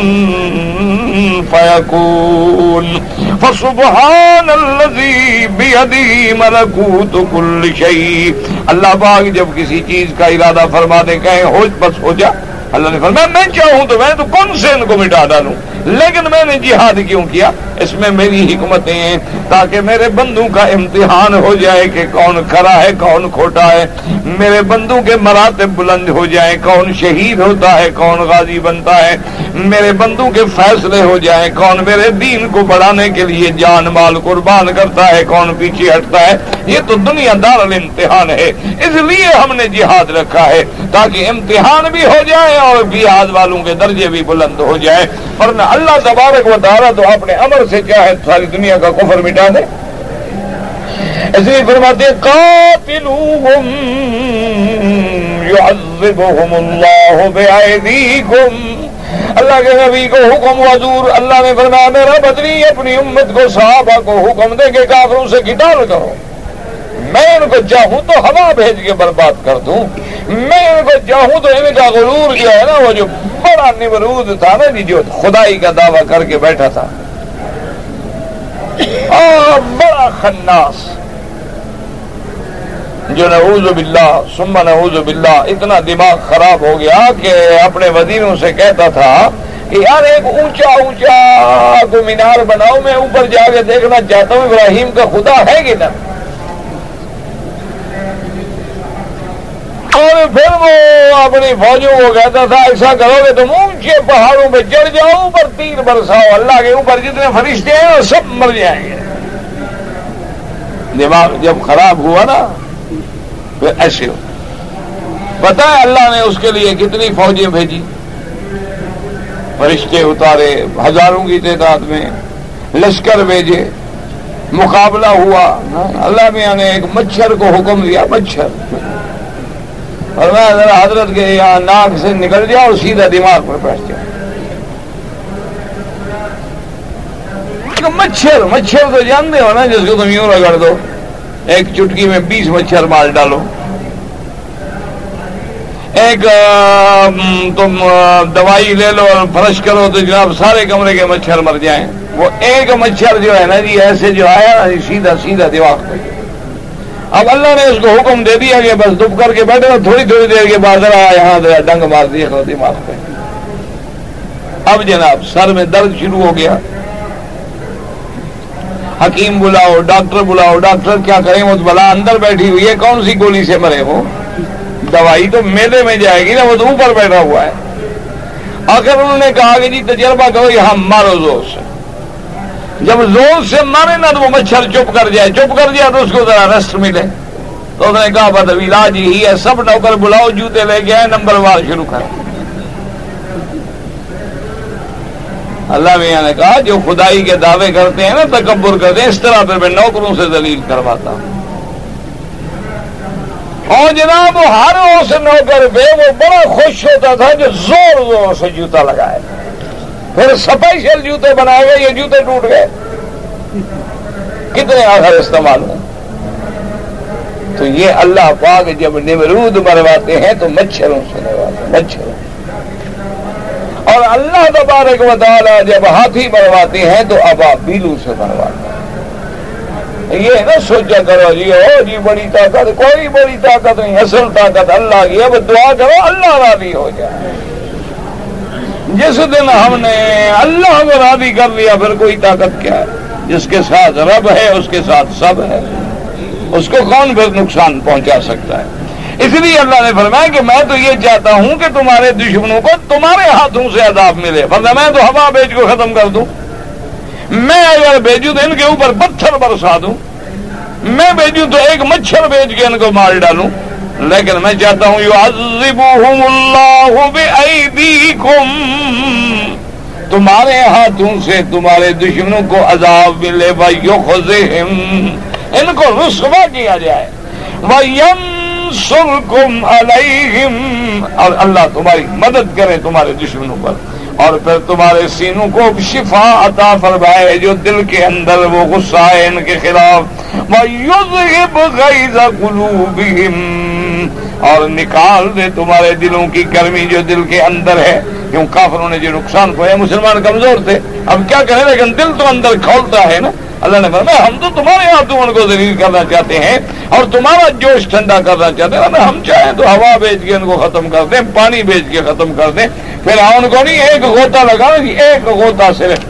فیکون، فسبحان الذی بیدہ ملکوت کل شیء۔ اللہ پاک جب کسی چیز کا ارادہ فرما دے کہیں ہو بس ہو جا، اللہ نے فرمایا میں چاہوں تو میں تو کون سے ان کو مٹا ڈالوں، لیکن میں نے جہاد کیوں کیا؟ اس میں میری حکمتیں ہیں تاکہ میرے بندوں کا امتحان ہو جائے کہ کون کھرا ہے کون کھوٹا ہے، میرے بندوں کے مراتب بلند ہو جائیں، کون شہید ہوتا ہے کون غازی بنتا ہے، میرے بندوں کے فیصلے ہو جائیں، کون میرے دین کو بڑھانے کے لیے جان مال قربان کرتا ہے کون پیچھے ہٹتا ہے۔ یہ تو دنیا دار الامتحان ہے، اس لیے ہم نے جہاد رکھا ہے تاکہ امتحان بھی ہو جائے اور جہاد والوں کے درجے بھی بلند ہو جائے، ورنہ اللہ تبارک و تعالیٰ تو اپنے امر سے چاہے ساری دنیا کا کفر مٹا دے۔ اس لیے فرماتے قاتلوہم یعذبہم اللہ بأیدیکم، اللہ کے نبی کو حکم حضور اللہ نے فرمایا میرا بدنی اپنی امت کو صحابہ کو حکم دے کہ کافروں سے قتال کرو، میں ان کو چاہوں تو ہوا بھیج کے برباد کر دوں، میں ان کو چاہوں تو ان کا غرور جو ہے نا، وہ جو بڑا نمرود تھا نا جی، جو خدائی کا دعویٰ کر کے بیٹھا تھا، بڑا خناس، جو نعوذ باللہ ثم نعوذ باللہ اتنا دماغ خراب ہو گیا کہ اپنے وزیروں سے کہتا تھا کہ یار ایک اونچا اونچا کو مینار بناؤ، میں اوپر جا کے دیکھنا چاہتا ہوں ابراہیم کا خدا ہے کہ نہ، اور پھر وہ اپنی فوجوں کو کہتا تھا ایسا کرو گے تم اونچے پہاڑوں پہ چڑھ جاؤ، اوپر تیر برساؤ، اللہ کے اوپر جتنے فرشتے ہیں وہ سب مر جائیں گے۔ دماغ جب خراب ہوا نا پھر ایسے ہو، پتہ ہے اللہ نے اس کے لیے کتنی فوجیں بھیجی، فرشتے اتارے ہزاروں کی تعداد میں، لشکر بھیجے، مقابلہ ہوا، اللہ میاں نے ایک مچھر کو حکم دیا، مچھر اور میں ذرا حضرت کے یہاں ناک سے نکل جاؤ اور سیدھا دماغ پر بیٹھ جاؤ۔ مچھر مچھر تو جانتے ہو نا، جس کو تم یوں رگڑ دو ایک چٹکی میں 20 مچھر مار ڈالو، ایک تم دوائی لے لو اور فرش کرو تو جناب سارے کمرے کے مچھر مر جائیں، وہ ایک مچھر جو ہے نا جی ایسے جو آیا سیدھا سیدھا دماغ پہ۔ اب اللہ نے اس کو حکم دے دیا کہ بس دب کر کے بیٹھے، تھوڑی تھوڑی دیر کے بعد یہاں ڈنگ مار دیا دماغ پہ۔ اب جناب سر میں درد شروع ہو گیا، حکیم بلاؤ، ڈاکٹر بلاؤ، ڈاکٹر کیا کریں، وہ بلا اندر بیٹھی ہوئی ہے، کون سی گولی سے مرے وہ، دوائی تو میدے میں جائے گی نا، وہ تو اوپر بیٹھا ہوا ہے۔ آخر انہوں نے کہا کہ جی تجربہ کرو، یہاں مارو زور سے، جب زور سے مارے نا تو وہ مچھر چپ کر جائے، چپ کر جائے تو اس کو ذرا ریسٹ ملے، تو اس نے کہا بس اب علاج ہی ہے، سب نوکر بلاؤ، جوتے لے کے آئے، نمبر وار شروع کر۔ اللہ میاں نے کہا جو خدائی کے دعوے کرتے ہیں نا، تکبر کرتے ہیں، اس طرح پہ میں نوکروں سے ذلیل کرواتا ہوں۔ اور جناب وہ ہر اس نوکر پہ وہ بڑا خوش ہوتا تھا جو زور زور سے جوتا لگائے، پھر اسپیشل جوتے بنائے گئے، یہ جوتے ٹوٹ گئے، کتنے آخر استعمال ہوں۔ تو یہ اللہ پاک جب نمرود مرواتے ہیں تو مچھروں سے مرواتے، مچھروں، اور اللہ تبارک و تعالیٰ جب ہاتھی مرواتے ہیں تو ابابیلوں سے مرواتے ہیں۔ یہ نہ سوچا کرو جی او جی بڑی طاقت، کوئی بڑی طاقت نہیں، اصل طاقت اللہ کی ہے، اب دعا کرو اللہ راضی ہو جائے۔ جس دن ہم نے اللہ کو راضی کر لیا پھر کوئی طاقت کیا ہے، جس کے ساتھ رب ہے اس کے ساتھ سب ہے، اس کو کون پھر نقصان پہنچا سکتا ہے۔ اس لیے اللہ نے فرمایا کہ میں تو یہ چاہتا ہوں کہ تمہارے دشمنوں کو تمہارے ہاتھوں سے عذاب ملے، ورنہ میں تو ہوا بیچ کو ختم کر دوں، میں اگر بھیجوں تو ان کے اوپر پتھر برسا دوں، میں بھیجوں تو ایک مچھر بیچ کے ان کو مار ڈالوں، لیکن میں چاہتا ہوں یعذبہم اللہ بأیدیکم، تمہارے ہاتھوں سے تمہارے دشمنوں کو عذاب ملے، ویخزہم، ان کو رسوا کیا جائے، وینصرکم علیہم، اور اللہ تمہاری مدد کرے تمہارے دشمنوں پر، اور پھر تمہارے سینوں کو شفا عطا فرمائے، جو دل کے اندر وہ غصہ ہے ان کے خلاف، وَيُذْهِبْ غَيْظَ قُلُوبِهِمْ، اور نکال دے تمہارے دلوں کی گرمی جو دل کے اندر ہے، کیوں کافروں نے جو نقصان پہنچایا، مسلمان کمزور تھے، اب کیا کریں، لیکن دل تو اندر کھولتا ہے نا، اللہ نے فرمایا ہم تو تمہارے ہاتھوں ان کو ذلیل کرنا چاہتے ہیں اور تمہارا جوش ٹھنڈا کرنا چاہتے ہیں. ہم چاہیں تو ہوا بیچ کے ان کو ختم کر دیں, پانی بیچ کے ختم کر دیں. پھر ان کو نہیں ایک غوطہ لگا کہ ایک غوطہ صرف.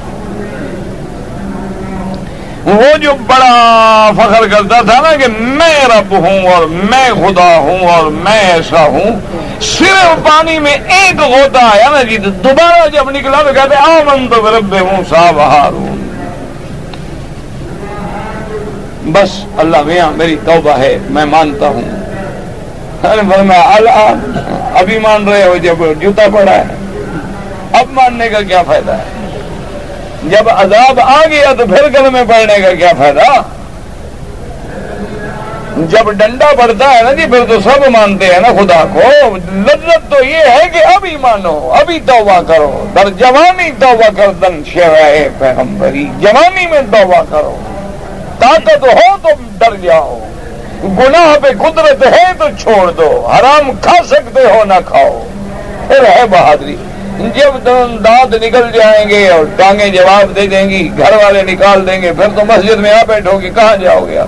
وہ جو بڑا فخر کرتا تھا نا کہ میں رب ہوں اور میں خدا ہوں اور میں ایسا ہوں, صرف پانی میں ایک غوطہ آیا نا جی, دوبارہ جب نکلا تو کہتے آمنت برب موسیٰ و ہارون. بس اللہ میاں میری توبہ ہے, میں مانتا ہوں. ابھی مان رہے ہو جب جوتا پڑا ہے, اب ماننے کا کیا فائدہ ہے؟ جب عذاب آ گیا تو پھر کلمے پڑھنے کا کیا فائدہ؟ جب ڈنڈا پڑتا ہے نا جی پھر تو سب مانتے ہیں نا خدا کو. لذت تو یہ ہے کہ ابھی مانو, ابھی توبہ کرو. در جوانی توبہ کردن شیوائے پیغمبری, جوانی میں توبہ کرو. طاقت ہو تو ڈر جاؤ, گناہ پہ قدرت ہے تو چھوڑ دو, حرام کھا سکتے ہو نہ کھاؤ, پھر ہے بہادری. جب دانت نکل جائیں گے اور ٹانگیں جواب دے دیں گی, گھر والے نکال دیں گے, پھر تو مسجد میں آ بیٹھو گے, کہاں جاؤ گے؟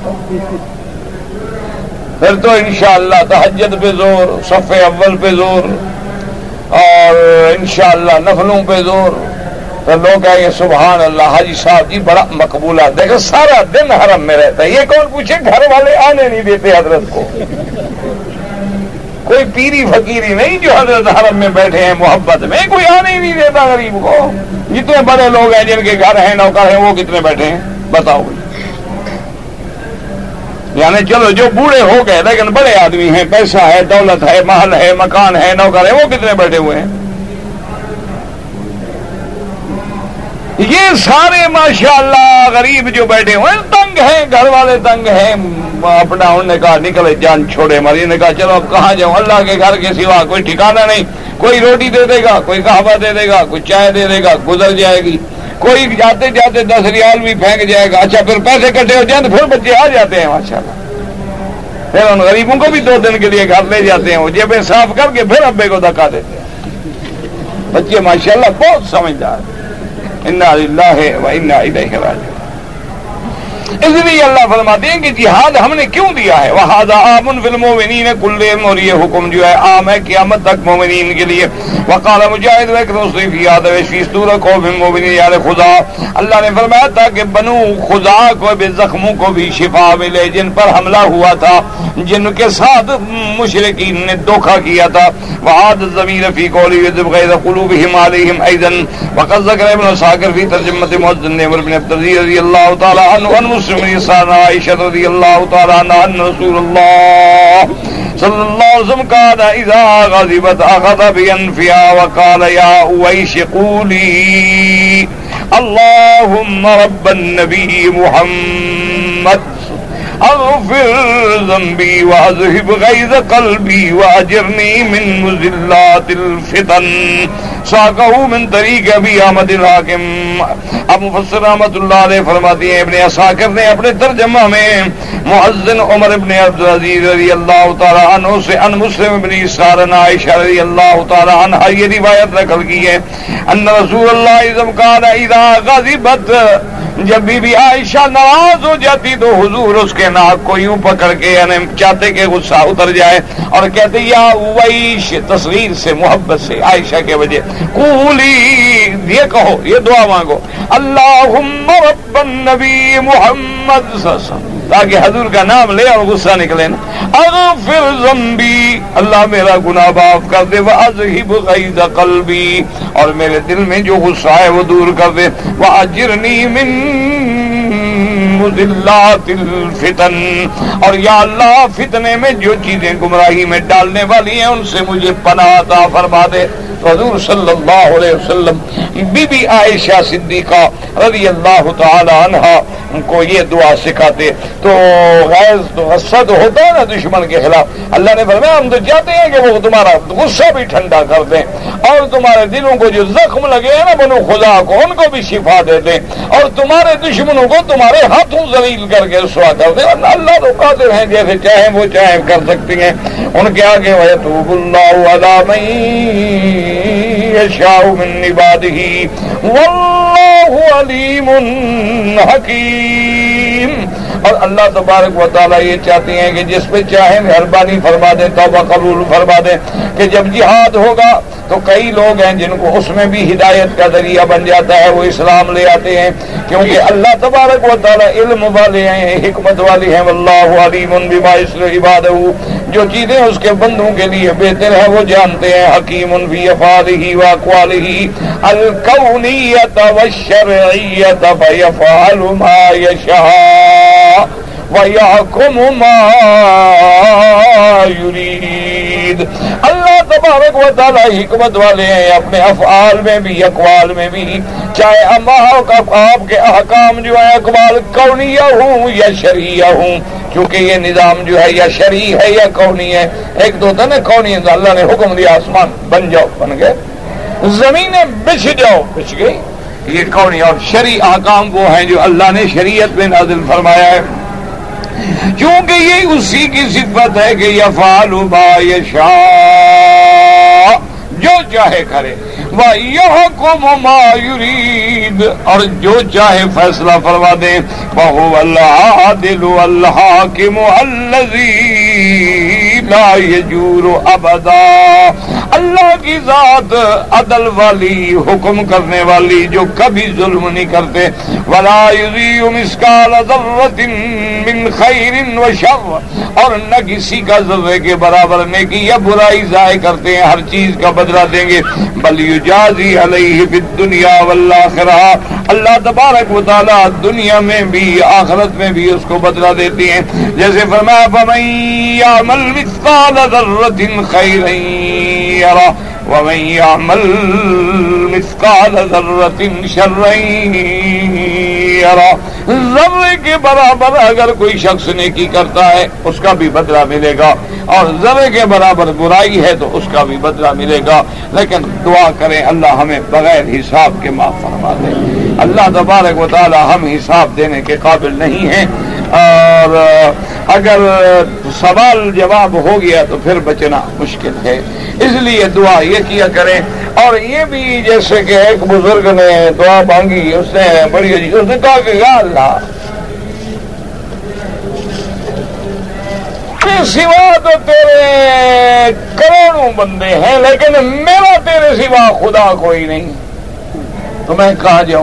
پھر تو انشاءاللہ تہجد پہ زور, صف اول پہ زور, اور انشاءاللہ نفلوں پہ زور. تو لوگ کہیں گے سبحان اللہ حاجی صاحب جی بڑا مقبولہ. دیکھو سارا دن حرم میں رہتا ہے, یہ کون پوچھے؟ گھر والے آنے نہیں دیتے حضرت کو. کوئی پیری فقیری نہیں جو حضرت حرم میں بیٹھے ہیں محبت میں, کوئی آنے ہی نہیں دیتا غریب کو. جتنے بڑے لوگ ہیں جن کے گھر ہیں نوکر ہیں وہ کتنے بیٹھے ہیں بتاؤ. یعنی چلو جو بوڑھے ہو گئے لیکن بڑے آدمی ہیں, پیسہ ہے, دولت ہے, محل ہے, مکان ہے, نوکر ہے, وہ کتنے بیٹھے ہوئے ہیں؟ یہ سارے ماشاءاللہ غریب جو بیٹھے ہوئے تنگ ہیں, گھر والے تنگ ہیں. اپنا انہوں نے کہا نکلے جان چھوڑے مری, نے کہا چلو اب کہاں جاؤں, اللہ کے گھر کے سوا کوئی ٹھکانہ نہیں. کوئی روٹی دے دے گا, کوئی قہوہ دے دے گا, کوئی چائے دے دے گا, گزر جائے گی. کوئی جاتے جاتے 10 ریال بھی پھینک جائے گا. اچھا پھر پیسے کٹے ہو جائیں تو پھر بچے آ جاتے ہیں ماشاءاللہ. پھر ان غریبوں کو بھی 2 دن کے لیے گھر لے جاتے ہیں, وہ جیبیں صاف کر کے پھر ابے کو دھکا دیتے ہیں. بچے ماشاءاللہ بہت سمجھدار ہیں. انا للہ و انا الیہ راجعون. اس لیے اللہ فرماتے ہیں کہ جہاد ہم نے کیوں دیا ہے. وَهَذَا عَامٌ فِي الْمُؤْمِنِينَ كُلِّهِمْ, اور یہ حکم جو ہے عام ہے قیامت تک مومنین کے لیے. وقال مجاہد وَإِكْرَمُ فِي هَذَا وَفِي صُورَةٍ قَوْمٍ مُؤْمِنِينَ یار خدا, اللہ نے فرمایا تاکہ بنو خدا کو بھی زخموں کو بھی شفا ملے جن پر حملہ ہوا تھا, جن کے ساتھ مشرکین نے دھوکہ کیا تھا. وعاد الضمیر فی قوله يذهب غيظ قلوبهم عليهم ايضا. وقد ذكر ابن ساکر فی ترجمۃ مؤذن عمر بن عبد العزيز رضی اللہ تعالی عنہ عن مسلم رسالہ عائشہ رضی اللہ تعالی عنہ ان رسول اللہ صلی اللہ علیہ وسلم قال اذا غضبت اخذ بانفها وقال يا اويش قولي اللهم رب النبي محمد اغفر ذنبی واذهب غیظ قلبی واجرنی من مذلات الفتن. ساقہ من طریق ابی احمد الحاکم. اب مفسر رحمۃ اللہ علیہ فرماتی ہیں ابن عساکر نے اپنے ترجمہ میں مؤذن عمر ابن عبد العزیز رضی اللہ تعالی عنہ سے ان مسلم ابن اسحاق عائشہ رضی اللہ تعالی عنہ یہ روایت نقل کی ہے ان رسول اللہ قال اذا غضبت, جب بی عائشہ ناراض ہو جاتی تو حضور اس کے ناک کو یوں پکڑ کے یعنی چاہتے کہ غصہ اتر جائے اور کہتے یا اویش, تصغیر سے محبت سے عائشہ کے وجہ, قولی یہ کہو, یہ دعا مانگو اللہم رب النبی محمد صلی اللہ علیہ وسلم, تاکہ حضور کا نام لے اور غصہ نکلے نا. اغفر ذنبی, اللہ میرا گناہ معاف کر دے. واذہب غیظ قلبی, اور میرے دل میں جو غصہ ہے وہ دور کر دے. واجرنی من مذلات الفتن, اور یا اللہ فتنے میں جو چیزیں گمراہی میں ڈالنے والی ہیں ان سے مجھے پناہ عطا فرما دے. حضور صلی اللہ علیہ وسلم بی بی عائشہ صدیقہ رضی اللہ تعالی عنہا ان کو یہ دعا سکھاتے. تو غیظ تو غصہ تو ہوتا ہے نا دشمن کے خلاف. اللہ نے فرمایا ہم تو چاہتے ہیں کہ وہ تمہارا غصہ بھی ٹھنڈا کر دیں اور تمہارے دلوں کو جو زخم لگے ہیں نا بنو خدا کو ان کو بھی شفا دے دیں اور تمہارے دشمنوں کو تمہارے ہاتھوں ذلیل کر کے رسوا کر دیں. اللہ تو قادر ہیں, جیسے چاہیں وہ چاہیں کر سکتی ہیں. ان کے آگے وَيَتُوبُ اللَّهُ عَلَىٰ مَن يَشَاءُ مِن عِبَادِهِ وَاللَّهُ واللہ علیم حکیم. اور اللہ تبارک و تعالیٰ یہ چاہتے ہیں کہ جس پہ چاہیں مہربانی فرما دیں, توبہ قبول فرما دیں. کہ جب جہاد ہوگا تو کئی لوگ ہیں جن کو اس میں بھی ہدایت کا ذریعہ بن جاتا ہے, وہ اسلام لے آتے ہیں, کیونکہ اللہ تبارک و تعالیٰ علم والے ہیں, حکمت والے ہیں. واللہ علیم بما یصلح عبادہ, جو چیزیں اس کے بندوں کے لیے بہتر ہے وہ جانتے ہیں. حکیم فی افعالہ واقوالہ الکونیۃ والشرعیۃ فیفعل ما یشاء وَيَحْكُمُ مَا يُرِيدُ. اللہ تبارک و تعالیٰ حکمت والے ہیں اپنے افعال میں بھی اقوال میں بھی, چاہے آپ کے احکام جو ہیں اقوال کونیہ ہوں یا شرعیہ ہوں, کیونکہ یہ نظام جو ہے یا شرعی ہے یا کونی ہے. ایک دو تھا نا کونی, اللہ نے حکم دیا آسمان بن جاؤ, بن گئے, زمینیں بچھ جاؤ, بچھ گئی. یہ کونی. اور شرعی احکام وہ ہیں جو اللہ نے شریعت میں نازل فرمایا ہے, کیونکہ یہ اسی کی صفت ہے کہ یفعل ما یشاء, جو چاہے کرے, وَيَحْكُمُ مَا يُرِيدُ, اور جو چاہے فیصلہ فرما دے. وَهُوَ الْعَادِلُ الْحَاكِمُ الَّذِي لَا يَجُورُ أَبَدًا. اللہ کی ذات عدل والی, حکم کرنے والی, جو کبھی ظلم نہیں کرتے. وَلَا يُضِيعُ مِثْقَالَ ذَرَّةٍ مِّنْ خَيْرٍ وَشَرٍ, اور نہ کسی کا ذرے کے برابر نیکی یا برائی ضائع کرتے ہیں, ہر چیز کا بدلہ دیں گے. بل یجازی علیہ فی الدنیا والآخرہ, اللہ تبارک و تعالیٰ دنیا میں بھی آخرت میں بھی اس کو بدلہ دیتے ہیں. جیسے فرمایا فمن یعمل مثقال ذرة خیرا یرہ ومن یعمل مثقال ذرة شرا یرہ. ذرے کے برابر اگر کوئی شخص نیکی کرتا ہے اس کا بھی بدلہ ملے گا, اور ذرے کے برابر برائی ہے تو اس کا بھی بدلہ ملے گا. لیکن دعا کریں اللہ ہمیں بغیر حساب کے معاف فرما دے. اللہ تبارک و تعالی ہم حساب دینے کے قابل نہیں ہیں, اور اگر سوال جواب ہو گیا تو پھر بچنا مشکل ہے. اس لیے دعا یہ کیا کریں. اور یہ بھی جیسے کہ ایک بزرگ نے دعا مانگی, اس نے بڑی عجیب, اس نے کہا کہ یا اللہ کے سوا تو تیرے کروڑوں بندے ہیں, لیکن میرا تیرے سوا خدا کوئی نہیں, تو میں کہاں جاؤں.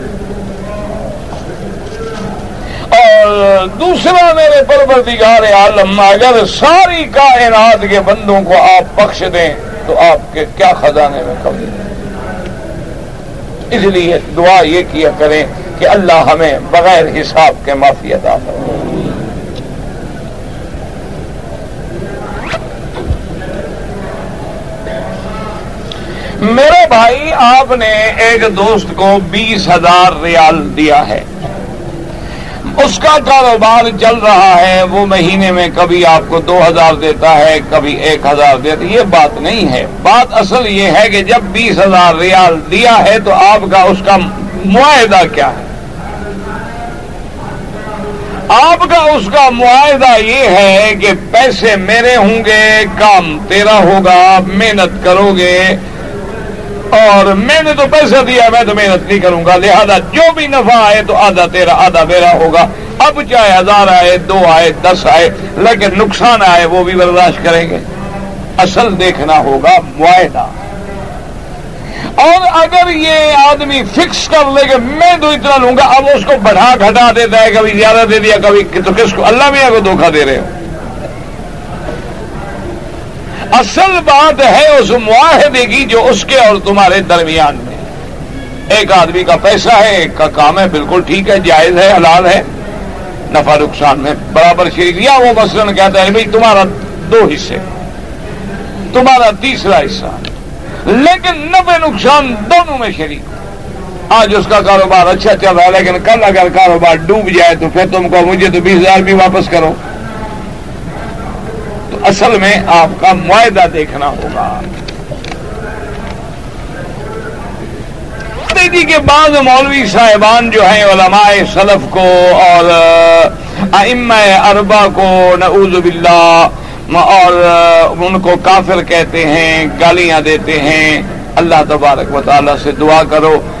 اور دوسرا میرے پروردگار عالم, اگر ساری کائنات کے بندوں کو آپ بخش دیں تو آپ کے کیا خزانے میں کمی ہے. اس لیے دعا یہ کیا کریں کہ اللہ ہمیں بغیر حساب کے معافی عطا فرمائے. میرے بھائی, آپ نے ایک دوست کو 20,000 ریال دیا ہے, اس کا کاروبار چل رہا ہے, وہ مہینے میں کبھی آپ کو 2,000 دیتا ہے, کبھی 1,000 دیتا ہے. یہ بات نہیں ہے. بات اصل یہ ہے کہ جب 20,000 ریال دیا ہے تو آپ کا اس کا معاہدہ کیا ہے. آپ کا اس کا معاہدہ یہ ہے کہ پیسے میرے ہوں گے, کام تیرا ہوگا, آپ محنت کرو گے, اور میں نے تو پیسہ دیا, میں تو محنت نہیں کروں گا, لہذا جو بھی نفع آئے تو آدھا تیرا آدھا میرا ہوگا. اب چاہے 1000 آئے, 2 آئے, 10 آئے, لیکن نقصان آئے وہ بھی برداشت کریں گے. اصل دیکھنا ہوگا معاہدہ. اور اگر یہ آدمی فکس کر لے کہ میں تو اتنا لوں گا, اب اس کو بڑھا گھٹا دیتا ہے, کبھی زیادہ دے دیا, کبھی, تو کس کو, اللہ میاں کو دھوکہ دے رہے ہو. اصل بات ہے اس معاہدے کی جو اس کے اور تمہارے درمیان میں. ایک آدمی کا پیسہ ہے, ایک کا کام ہے, بالکل ٹھیک ہے, جائز ہے, حلال ہے, نفع نقصان میں برابر شریک. یا وہ مثلاً کہتا ہے بھائی تمہارا 2 حصے, تمہارا تیسرا حصہ, لیکن نفع نقصان دونوں میں شریک. آج اس کا کاروبار اچھا چل رہا ہے, لیکن کل اگر کاروبار ڈوب جائے تو پھر تم کو مجھے تو 20,000 بھی واپس کرو. تو اصل میں آپ کا معاہدہ دیکھنا ہوگا. کے بعض مولوی صاحبان جو ہیں علماء سلف کو اور ائمہ اربع کو نعوذ باللہ, اور ان کو کافر کہتے ہیں, گالیاں دیتے ہیں. اللہ تبارک و تعالیٰ سے دعا کرو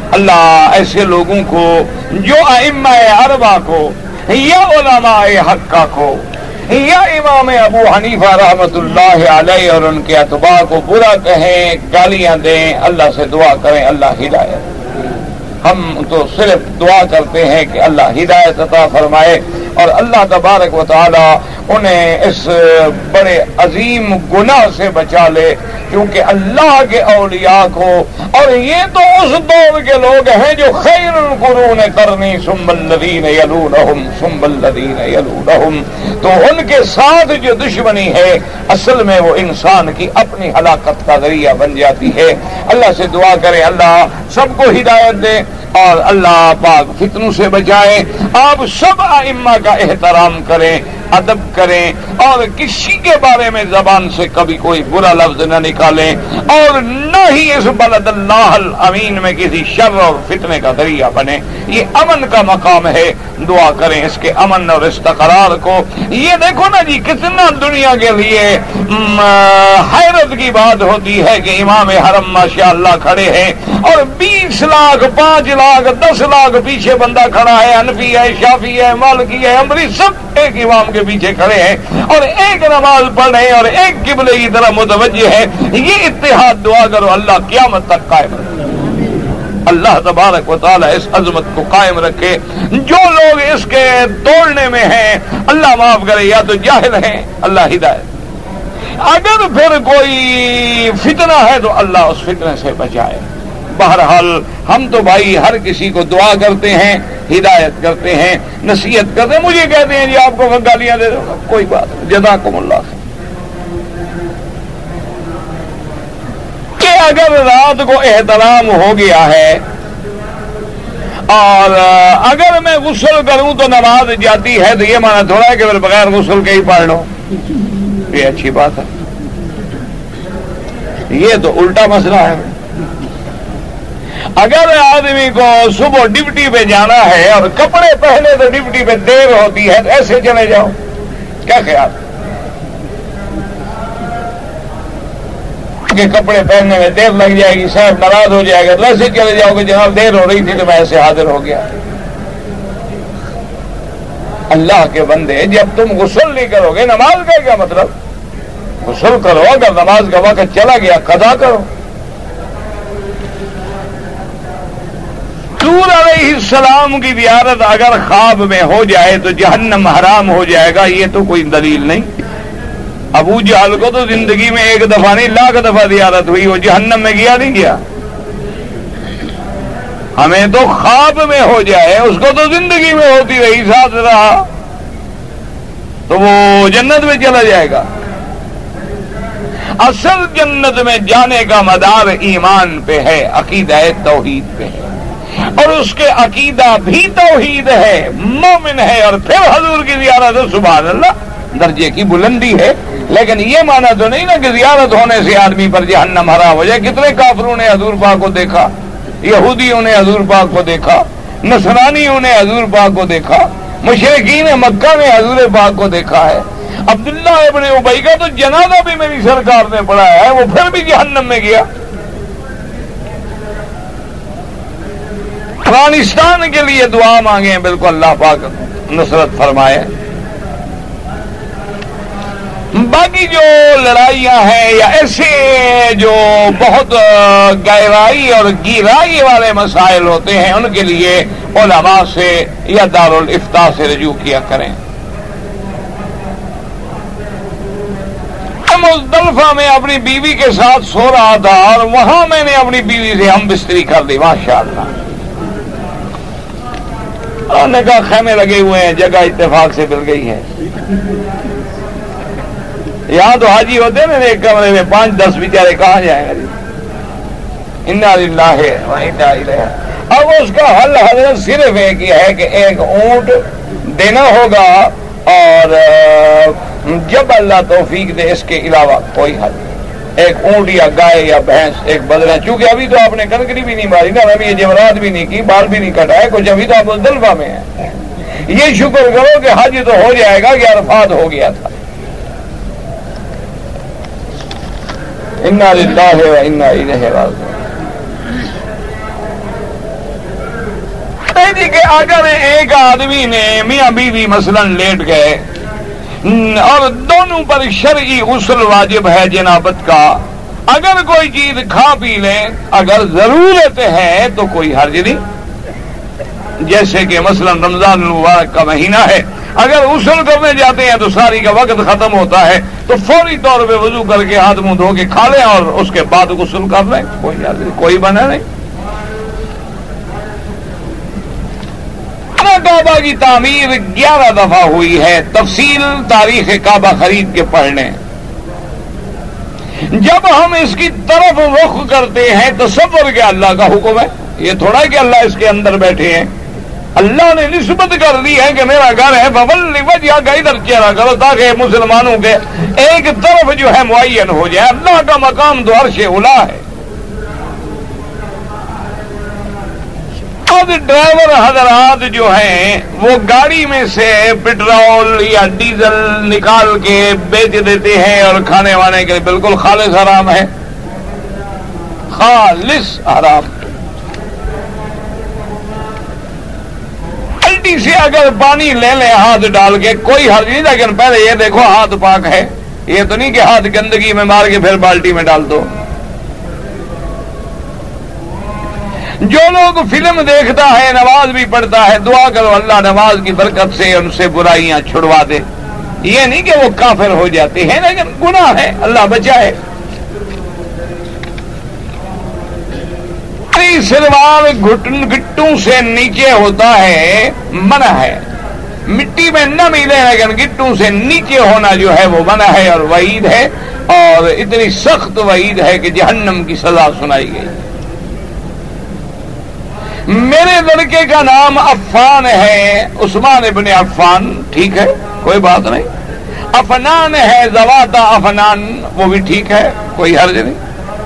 اللہ ایسے لوگوں کو جو ائمہ اربعہ کو یا علماء حقہ کو یا امام ابو حنیفہ رحمۃ اللہ علیہ اور ان کے اتباع کو برا کہیں، گالیاں دیں، اللہ سے دعا کریں اللہ ہدایت۔ ہم تو صرف دعا کرتے ہیں کہ اللہ ہدایت عطا فرمائے اور اللہ تبارک و تعالی انہیں اس بڑے عظیم گناہ سے بچا لے، کیونکہ اللہ کے اولیاء کو، اور یہ تو اس دور کے لوگ ہیں جو خیر القرون قرنی ثم الذین یلونہم ثم الذین یلونہم، تو ان کے ساتھ جو دشمنی ہے اصل میں وہ انسان کی اپنی ہلاکت کا ذریعہ بن جاتی ہے۔ اللہ سے دعا کریں اللہ سب کو ہدایت دے اور اللہ پاک فتنوں سے بچائے۔ آپ سب ائمہ کا احترام کریں، ادب کریں اور کسی کے بارے میں زبان سے کبھی کوئی برا لفظ نہ نکالیں، اور نہ ہی اس بلد اللہ الامین میں کسی شر اور فتنے کا ذریعہ بنے۔ یہ امن کا مقام ہے، دعا کریں اس کے امن اور استقرار کو۔ یہ دیکھو نا جی کتنا دنیا کے لیے حیرت کی بات ہوتی ہے کہ امام حرم ماشاء اللہ کھڑے ہیں اور 20 لاکھ 5 لاکھ 10 لاکھ پیچھے بندہ کھڑا ہے، حنفی ہے، شافعی ہے، مالکی ہے، امری، سب ایک امام کے پیچھے کھڑے ہیں اور ایک نماز پڑھ رہے ہیں اور ایک قبلے کی طرف متوجہ ہے۔ یہ اتحاد دعا کرو اللہ قیامت تک قائم رکھے، اللہ تبارک و تعالی اس عظمت کو قائم رکھے۔ جو لوگ اس کے توڑنے میں ہیں اللہ معاف کرے، یا تو جاہل ہیں اللہ ہدایت، اگر پھر کوئی فتنہ ہے تو اللہ اس فتنے سے بچائے۔ بہرحال ہم تو بھائی ہر کسی کو دعا کرتے ہیں، ہدایت کرتے ہیں، نصیحت کرتے ہیں۔ مجھے کہتے ہیں جی آپ کو گالیاں دے دو، کوئی بات نہیں، جزاکم اللہ خیر۔ کہ اگر رات کو احترام ہو گیا ہے اور اگر میں غسل کروں تو نماز جاتی ہے، تو یہ معنی تھوڑا ہے کہ پھر بغیر غسل کے ہی پڑھ لو، یہ اچھی بات ہے؟ یہ تو الٹا مسئلہ ہے۔ اگر آدمی کو صبح ڈیوٹی پہ جانا ہے اور کپڑے پہنے تو ڈیوٹی پہ دیر ہوتی ہے، تو ایسے چلے جاؤ، کیا خیال کہ کپڑے پہننے میں دیر لگ جائے گی، صاحب ناراض ہو جائے گا، تو ایسے چلے جاؤ کہ جناب دیر ہو رہی تھی تو میں ایسے حاضر ہو گیا۔ اللہ کے بندے جب تم غسل نہیں کرو گے، نماز کا کیا مطلب؟ غسل کرو، اگر نماز کا وقت چلا گیا قضا کرو۔ حضور علیہ السلام کی زیارت اگر خواب میں ہو جائے تو جہنم حرام ہو جائے گا، یہ تو کوئی دلیل نہیں۔ ابو جہل کو تو زندگی میں ایک دفعہ نہیں لاکھ دفعہ زیارت ہوئی، وہ جہنم میں گیا نہیں گیا؟ ہمیں تو خواب میں ہو جائے، اس کو تو زندگی میں ہوتی رہی، ساتھ رہا، تو وہ جنت میں چلا جائے گا۔ اصل جنت میں جانے کا مدار ایمان پہ ہے، عقیدہ توحید پہ ہے، اور اس کے عقیدہ بھی توحید ہے، مومن ہے، اور پھر حضور کی زیارت، سبحان اللہ، درجے کی بلندی ہے۔ لیکن یہ مانا تو نہیں نا کہ زیارت ہونے سے آدمی پر جہنم حرام ہو جائے۔ کتنے کافروں نے حضور پاک کو دیکھا، یہودیوں نے حضور پاک کو دیکھا، نصرانیوں نے حضور پاک کو دیکھا، مشرکین مکہ نے حضور پاک کو دیکھا ہے۔ عبداللہ ابن ابی کا تو جنازہ بھی میری سرکار نے پڑھایا ہے، وہ پھر بھی جہنم میں گیا۔ افغانستان کے لیے دعا مانگیں، بالکل اللہ پاک نصرت فرمائے۔ باقی جو لڑائیاں ہیں یا ایسے جو بہت گہرائی اور گہرائی والے مسائل ہوتے ہیں، ان کے لیے علماء سے یا دارالافتاء سے رجوع کیا کریں۔ مزدلفہ میں اپنی بیوی کے ساتھ سو رہا تھا اور وہاں میں نے اپنی بیوی سے ہم بستری کر دی، ماشاءاللہ۔ اور نے کہا خیمے لگے ہوئے ہیں، جگہ اتفاق سے مل گئی ہے۔ یہاں تو حاجی ہوتے ہیں نا ایک کمرے میں 5-10 بیچارے، کہاں جائیں گے جی؟ انا للہ و انا الیہ۔ اب اس کا حل حضرت صرف ایک ہی ہے کہ ایک اونٹ دینا ہوگا، اور جب اللہ توفیق دے اس کے علاوہ کوئی حل نہیں۔ ایک اونٹ یا گائے یا بھینس، ایک بدلہ، چونکہ ابھی تو آپ نے کنکری بھی نہیں ماری نا، ابھی یہ جمرات بھی نہیں کی، بال بھی نہیں کٹا ہے کچھ، ابھی تو آپ مزدلفہ میں ہیں۔ یہ شکر کرو کہ حج تو ہو جائے گا کہ عرفات ہو گیا تھا۔ انا للہ و انا الیہ راجعون۔ ہیں جی کہ اگر ایک آدمی نے میاں بیوی مثلاً لیٹ گئے اور دونوں پر شرعی غسل واجب ہے جنابت کا، اگر کوئی چیز کھا پی لیں اگر ضرورت ہے تو کوئی حرج نہیں، جیسے کہ مثلا رمضان المبارک کا مہینہ ہے، اگر غسل کرنے جاتے ہیں تو ساری کا وقت ختم ہوتا ہے تو فوری طور پہ وضو کر کے ہاتھ منہ دھو کے کھا لیں اور اس کے بعد غسل کر لیں، کوئی بنا نہیں۔ کعبہ کی تعمیر 11 دفعہ ہوئی ہے، تفصیل تاریخ کعبہ خرید کے پڑھنے۔ جب ہم اس کی طرف رخ کرتے ہیں تصور کہ اللہ کا حکم ہے، یہ تھوڑا کہ اللہ اس کے اندر بیٹھے ہیں، اللہ نے نسبت کر دی ہے کہ میرا گھر ہے، فولی وجہ کا ادھر چہرہ کرو تاکہ مسلمانوں کے ایک طرف جو ہے معین ہو جائے۔ اللہ کا مقام تو عرش اولا ہے۔ اب ڈرائیور حضرات جو ہیں وہ گاڑی میں سے پٹرول یا ڈیزل نکال کے بیچ دیتے ہیں اور کھانے وانے کے لیے بالکل خالص حرام ہے، خالص حرام۔ الٹی سے اگر پانی لے لیں ہاتھ ڈال کے کوئی حرج نہیں، لیکن پہلے یہ دیکھو ہاتھ پاک ہے، یہ تو نہیں کہ ہاتھ گندگی میں مار کے پھر بالٹی میں ڈال دو۔ جو لوگ فلم دیکھتا ہے نماز بھی پڑھتا ہے، دعا کرو اللہ نماز کی برکت سے ان سے برائیاں چھڑوا دے، یہ نہیں کہ وہ کافر ہو جاتے ہیں لیکن گناہ ہے، اللہ بچائے۔ سلوار گٹوں سے نیچے ہوتا ہے منع ہے، مٹی میں نہ ملے لیکن گٹوں سے نیچے ہونا جو ہے وہ منع ہے اور وعید ہے، اور اتنی سخت وعید ہے کہ جہنم کی سزا سنائی گئی۔ میرے لڑکے کا نام عفان ہے، عثمان ابن عفان، ٹھیک ہے کوئی بات نہیں۔ افنان ہے، زواتا افنان، وہ بھی ٹھیک ہے، کوئی حرج نہیں۔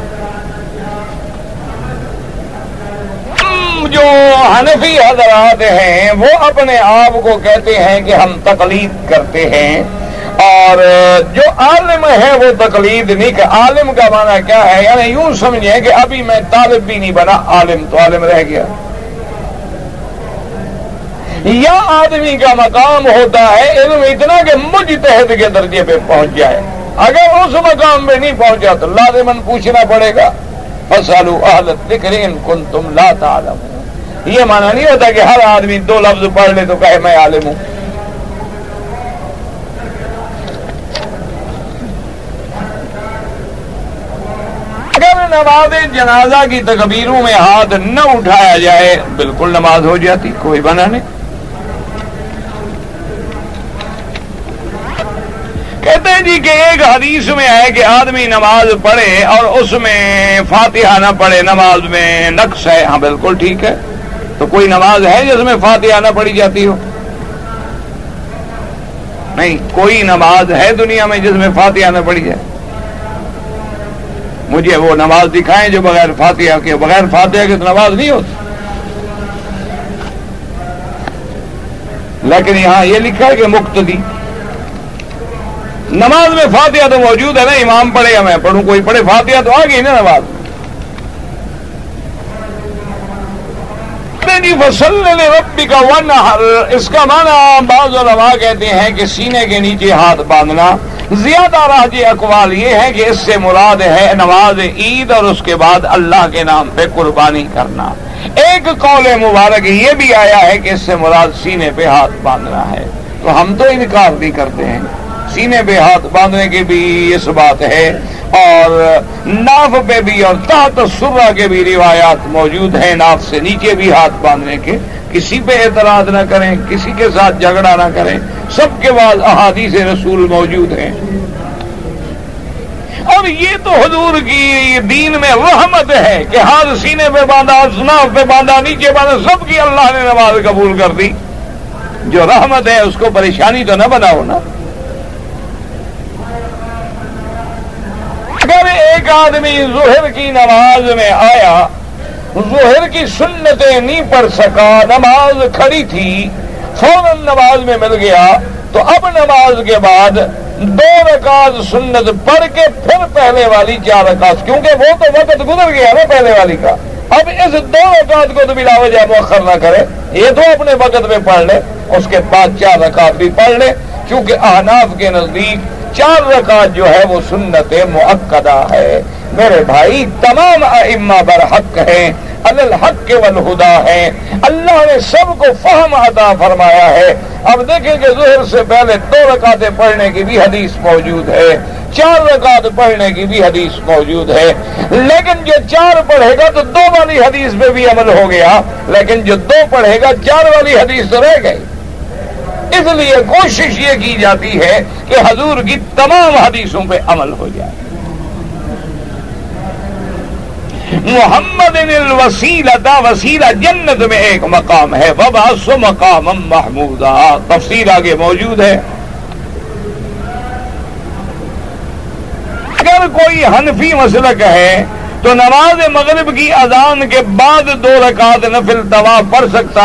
جو حنفی حضرات ہیں وہ اپنے آپ کو کہتے ہیں کہ ہم تقلید کرتے ہیں، اور جو عالم ہے وہ تقلید نہیں کہ عالم کا معنی کیا ہے، یعنی یوں سمجھیں کہ ابھی میں طالب بھی نہیں بنا، عالم تو عالم رہ گیا۔ یا آدمی کا مقام ہوتا ہے علم اتنا کہ مجتہد کے درجے پہ پہنچ جائے، اگر اس مقام پہ نہیں پہنچا تو لازماً پوچھنا پڑے گا، فاسألوا اہل الذکر ان کنتم لا تعلمون۔ یہ معنی نہیں ہوتا کہ ہر آدمی 2 لفظ پڑھ لے تو کہے میں عالم ہوں۔ اگر نماز جنازہ کی تکبیروں میں ہاتھ نہ اٹھایا جائے بالکل نماز ہو جاتی، کوئی بنا نہیں۔ کہتے ہیں جی کہ ایک حدیث میں ہے کہ آدمی نماز پڑھے اور اس میں فاتحہ نہ پڑھے نماز میں نقص ہے، ہاں بالکل ٹھیک ہے۔ تو کوئی نماز ہے جس میں فاتحہ نہ پڑھی جاتی ہو؟ نہیں، کوئی نماز ہے دنیا میں جس میں فاتحہ نہ پڑھی جائے؟ مجھے وہ نماز دکھائیں جو بغیر فاتحہ کے، بغیر فاتحہ کے تو نماز نہیں ہوتی۔ لیکن یہاں یہ لکھا ہے کہ مقتدی، نماز میں فاتحہ تو موجود ہے نا، امام پڑھے یا میں پڑھوں، کوئی پڑھے فاتحہ تو آ گئی نا نماز۔ جی فصل لربک وانحر، اس کا معنی بعض علماء کہتے ہیں کہ سینے کے نیچے ہاتھ باندھنا۔ زیادہ راجح اقوال یہ ہے کہ اس سے مراد ہے نماز عید اور اس کے بعد اللہ کے نام پہ قربانی کرنا۔ ایک قول مبارک یہ بھی آیا ہے کہ اس سے مراد سینے پہ ہاتھ باندھنا ہے، تو ہم تو انکار نہیں کرتے ہیں، سینے پہ ہاتھ باندھنے کی بھی اس بات ہے، اور ناف پہ بھی اور تحت سرہ کے بھی روایات موجود ہیں، ناف سے نیچے بھی ہاتھ باندھنے کے۔ کسی پہ اعتراض نہ کریں، کسی کے ساتھ جھگڑا نہ کریں، سب کے بعد احادیث رسول موجود ہیں۔ اور یہ تو حضور کی دین میں رحمت ہے کہ ہاتھ سینے پہ باندھا، ناف پہ باندھا، نیچے باندھا، سب کی اللہ نے نماز قبول کر دی۔ جو رحمت ہے اس کو پریشانی تو نہ بناؤ نا۔ اگر ایک آدمی ظہر کی نماز میں آیا، ظہر کی سنتیں نہیں پڑھ سکا، نماز کھڑی تھی، فوراً نماز میں مل گیا، تو اب نماز کے بعد 2 رکعت سنت پڑھ کے پھر پہلے والی 4 رکعت، کیونکہ وہ تو وقت گزر گیا نا پہلے والی کا، اب اس 2 رکعت کو تو بلا وجہ مؤخر نہ کرے۔ یہ تو اپنے وقت میں پڑھ لے، اس کے بعد 4 رکعت بھی پڑھ لے، کیونکہ احناف کے نزدیک 4 رکعت جو ہے وہ سنت مؤکدہ ہے۔ میرے بھائی تمام ائمہ برحق ہیں، علی الحق والہدی ہیں، اللہ نے سب کو فہم عطا فرمایا ہے۔ اب دیکھیں کہ ظہر سے پہلے 2 رکعتیں پڑھنے کی بھی حدیث موجود ہے، 4 رکعت پڑھنے کی بھی حدیث موجود ہے، لیکن جو 4 پڑھے گا تو 2 والی حدیث پہ بھی عمل ہو گیا، لیکن جو 2 پڑھے گا 4 والی حدیث تو رہ گئی۔ اس لیے کوشش یہ کی جاتی ہے کہ حضور کی تمام حدیثوں پہ عمل ہو جائے۔ محمد الوسیلہ، وسیلہ جنت میں ایک مقام ہے، وبعث مقاما محمودا، تفسیر آگے موجود ہے۔ اگر کوئی حنفی مسلک ہے تو نماز مغرب کی اذان کے بعد 2 رکعت نفل طواف پڑھ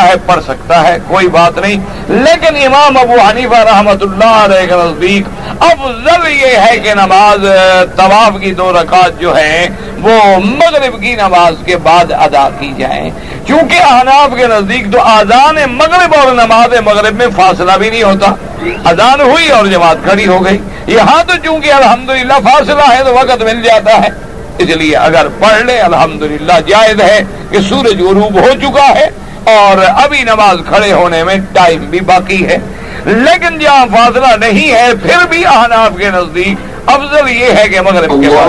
سکتا ہے، کوئی بات نہیں، لیکن امام ابو حنیفہ رحمۃ اللہ علیہ کے نزدیک افضل یہ ہے کہ نماز طواف کی 2 رکعت جو ہیں وہ مغرب کی نماز کے بعد ادا کی جائیں، کیونکہ احناف کے نزدیک تو اذان مغرب اور نماز مغرب میں فاصلہ بھی نہیں ہوتا، اذان ہوئی اور جماعت کھڑی ہو گئی، یہاں تو چونکہ الحمدللہ فاصلہ ہے تو وقت مل جاتا ہے، اس لیے اگر پڑھ لے الحمدللہ جائز ہے کہ سورج غروب ہو چکا ہے اور ابھی نماز کھڑے ہونے میں ٹائم بھی باقی ہے، لیکن جہاں فاصلہ نہیں ہے پھر بھی احناف کے نزدیک افضل یہ ہے کہ مغرب کے بعد۔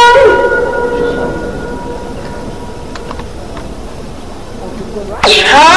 أشهد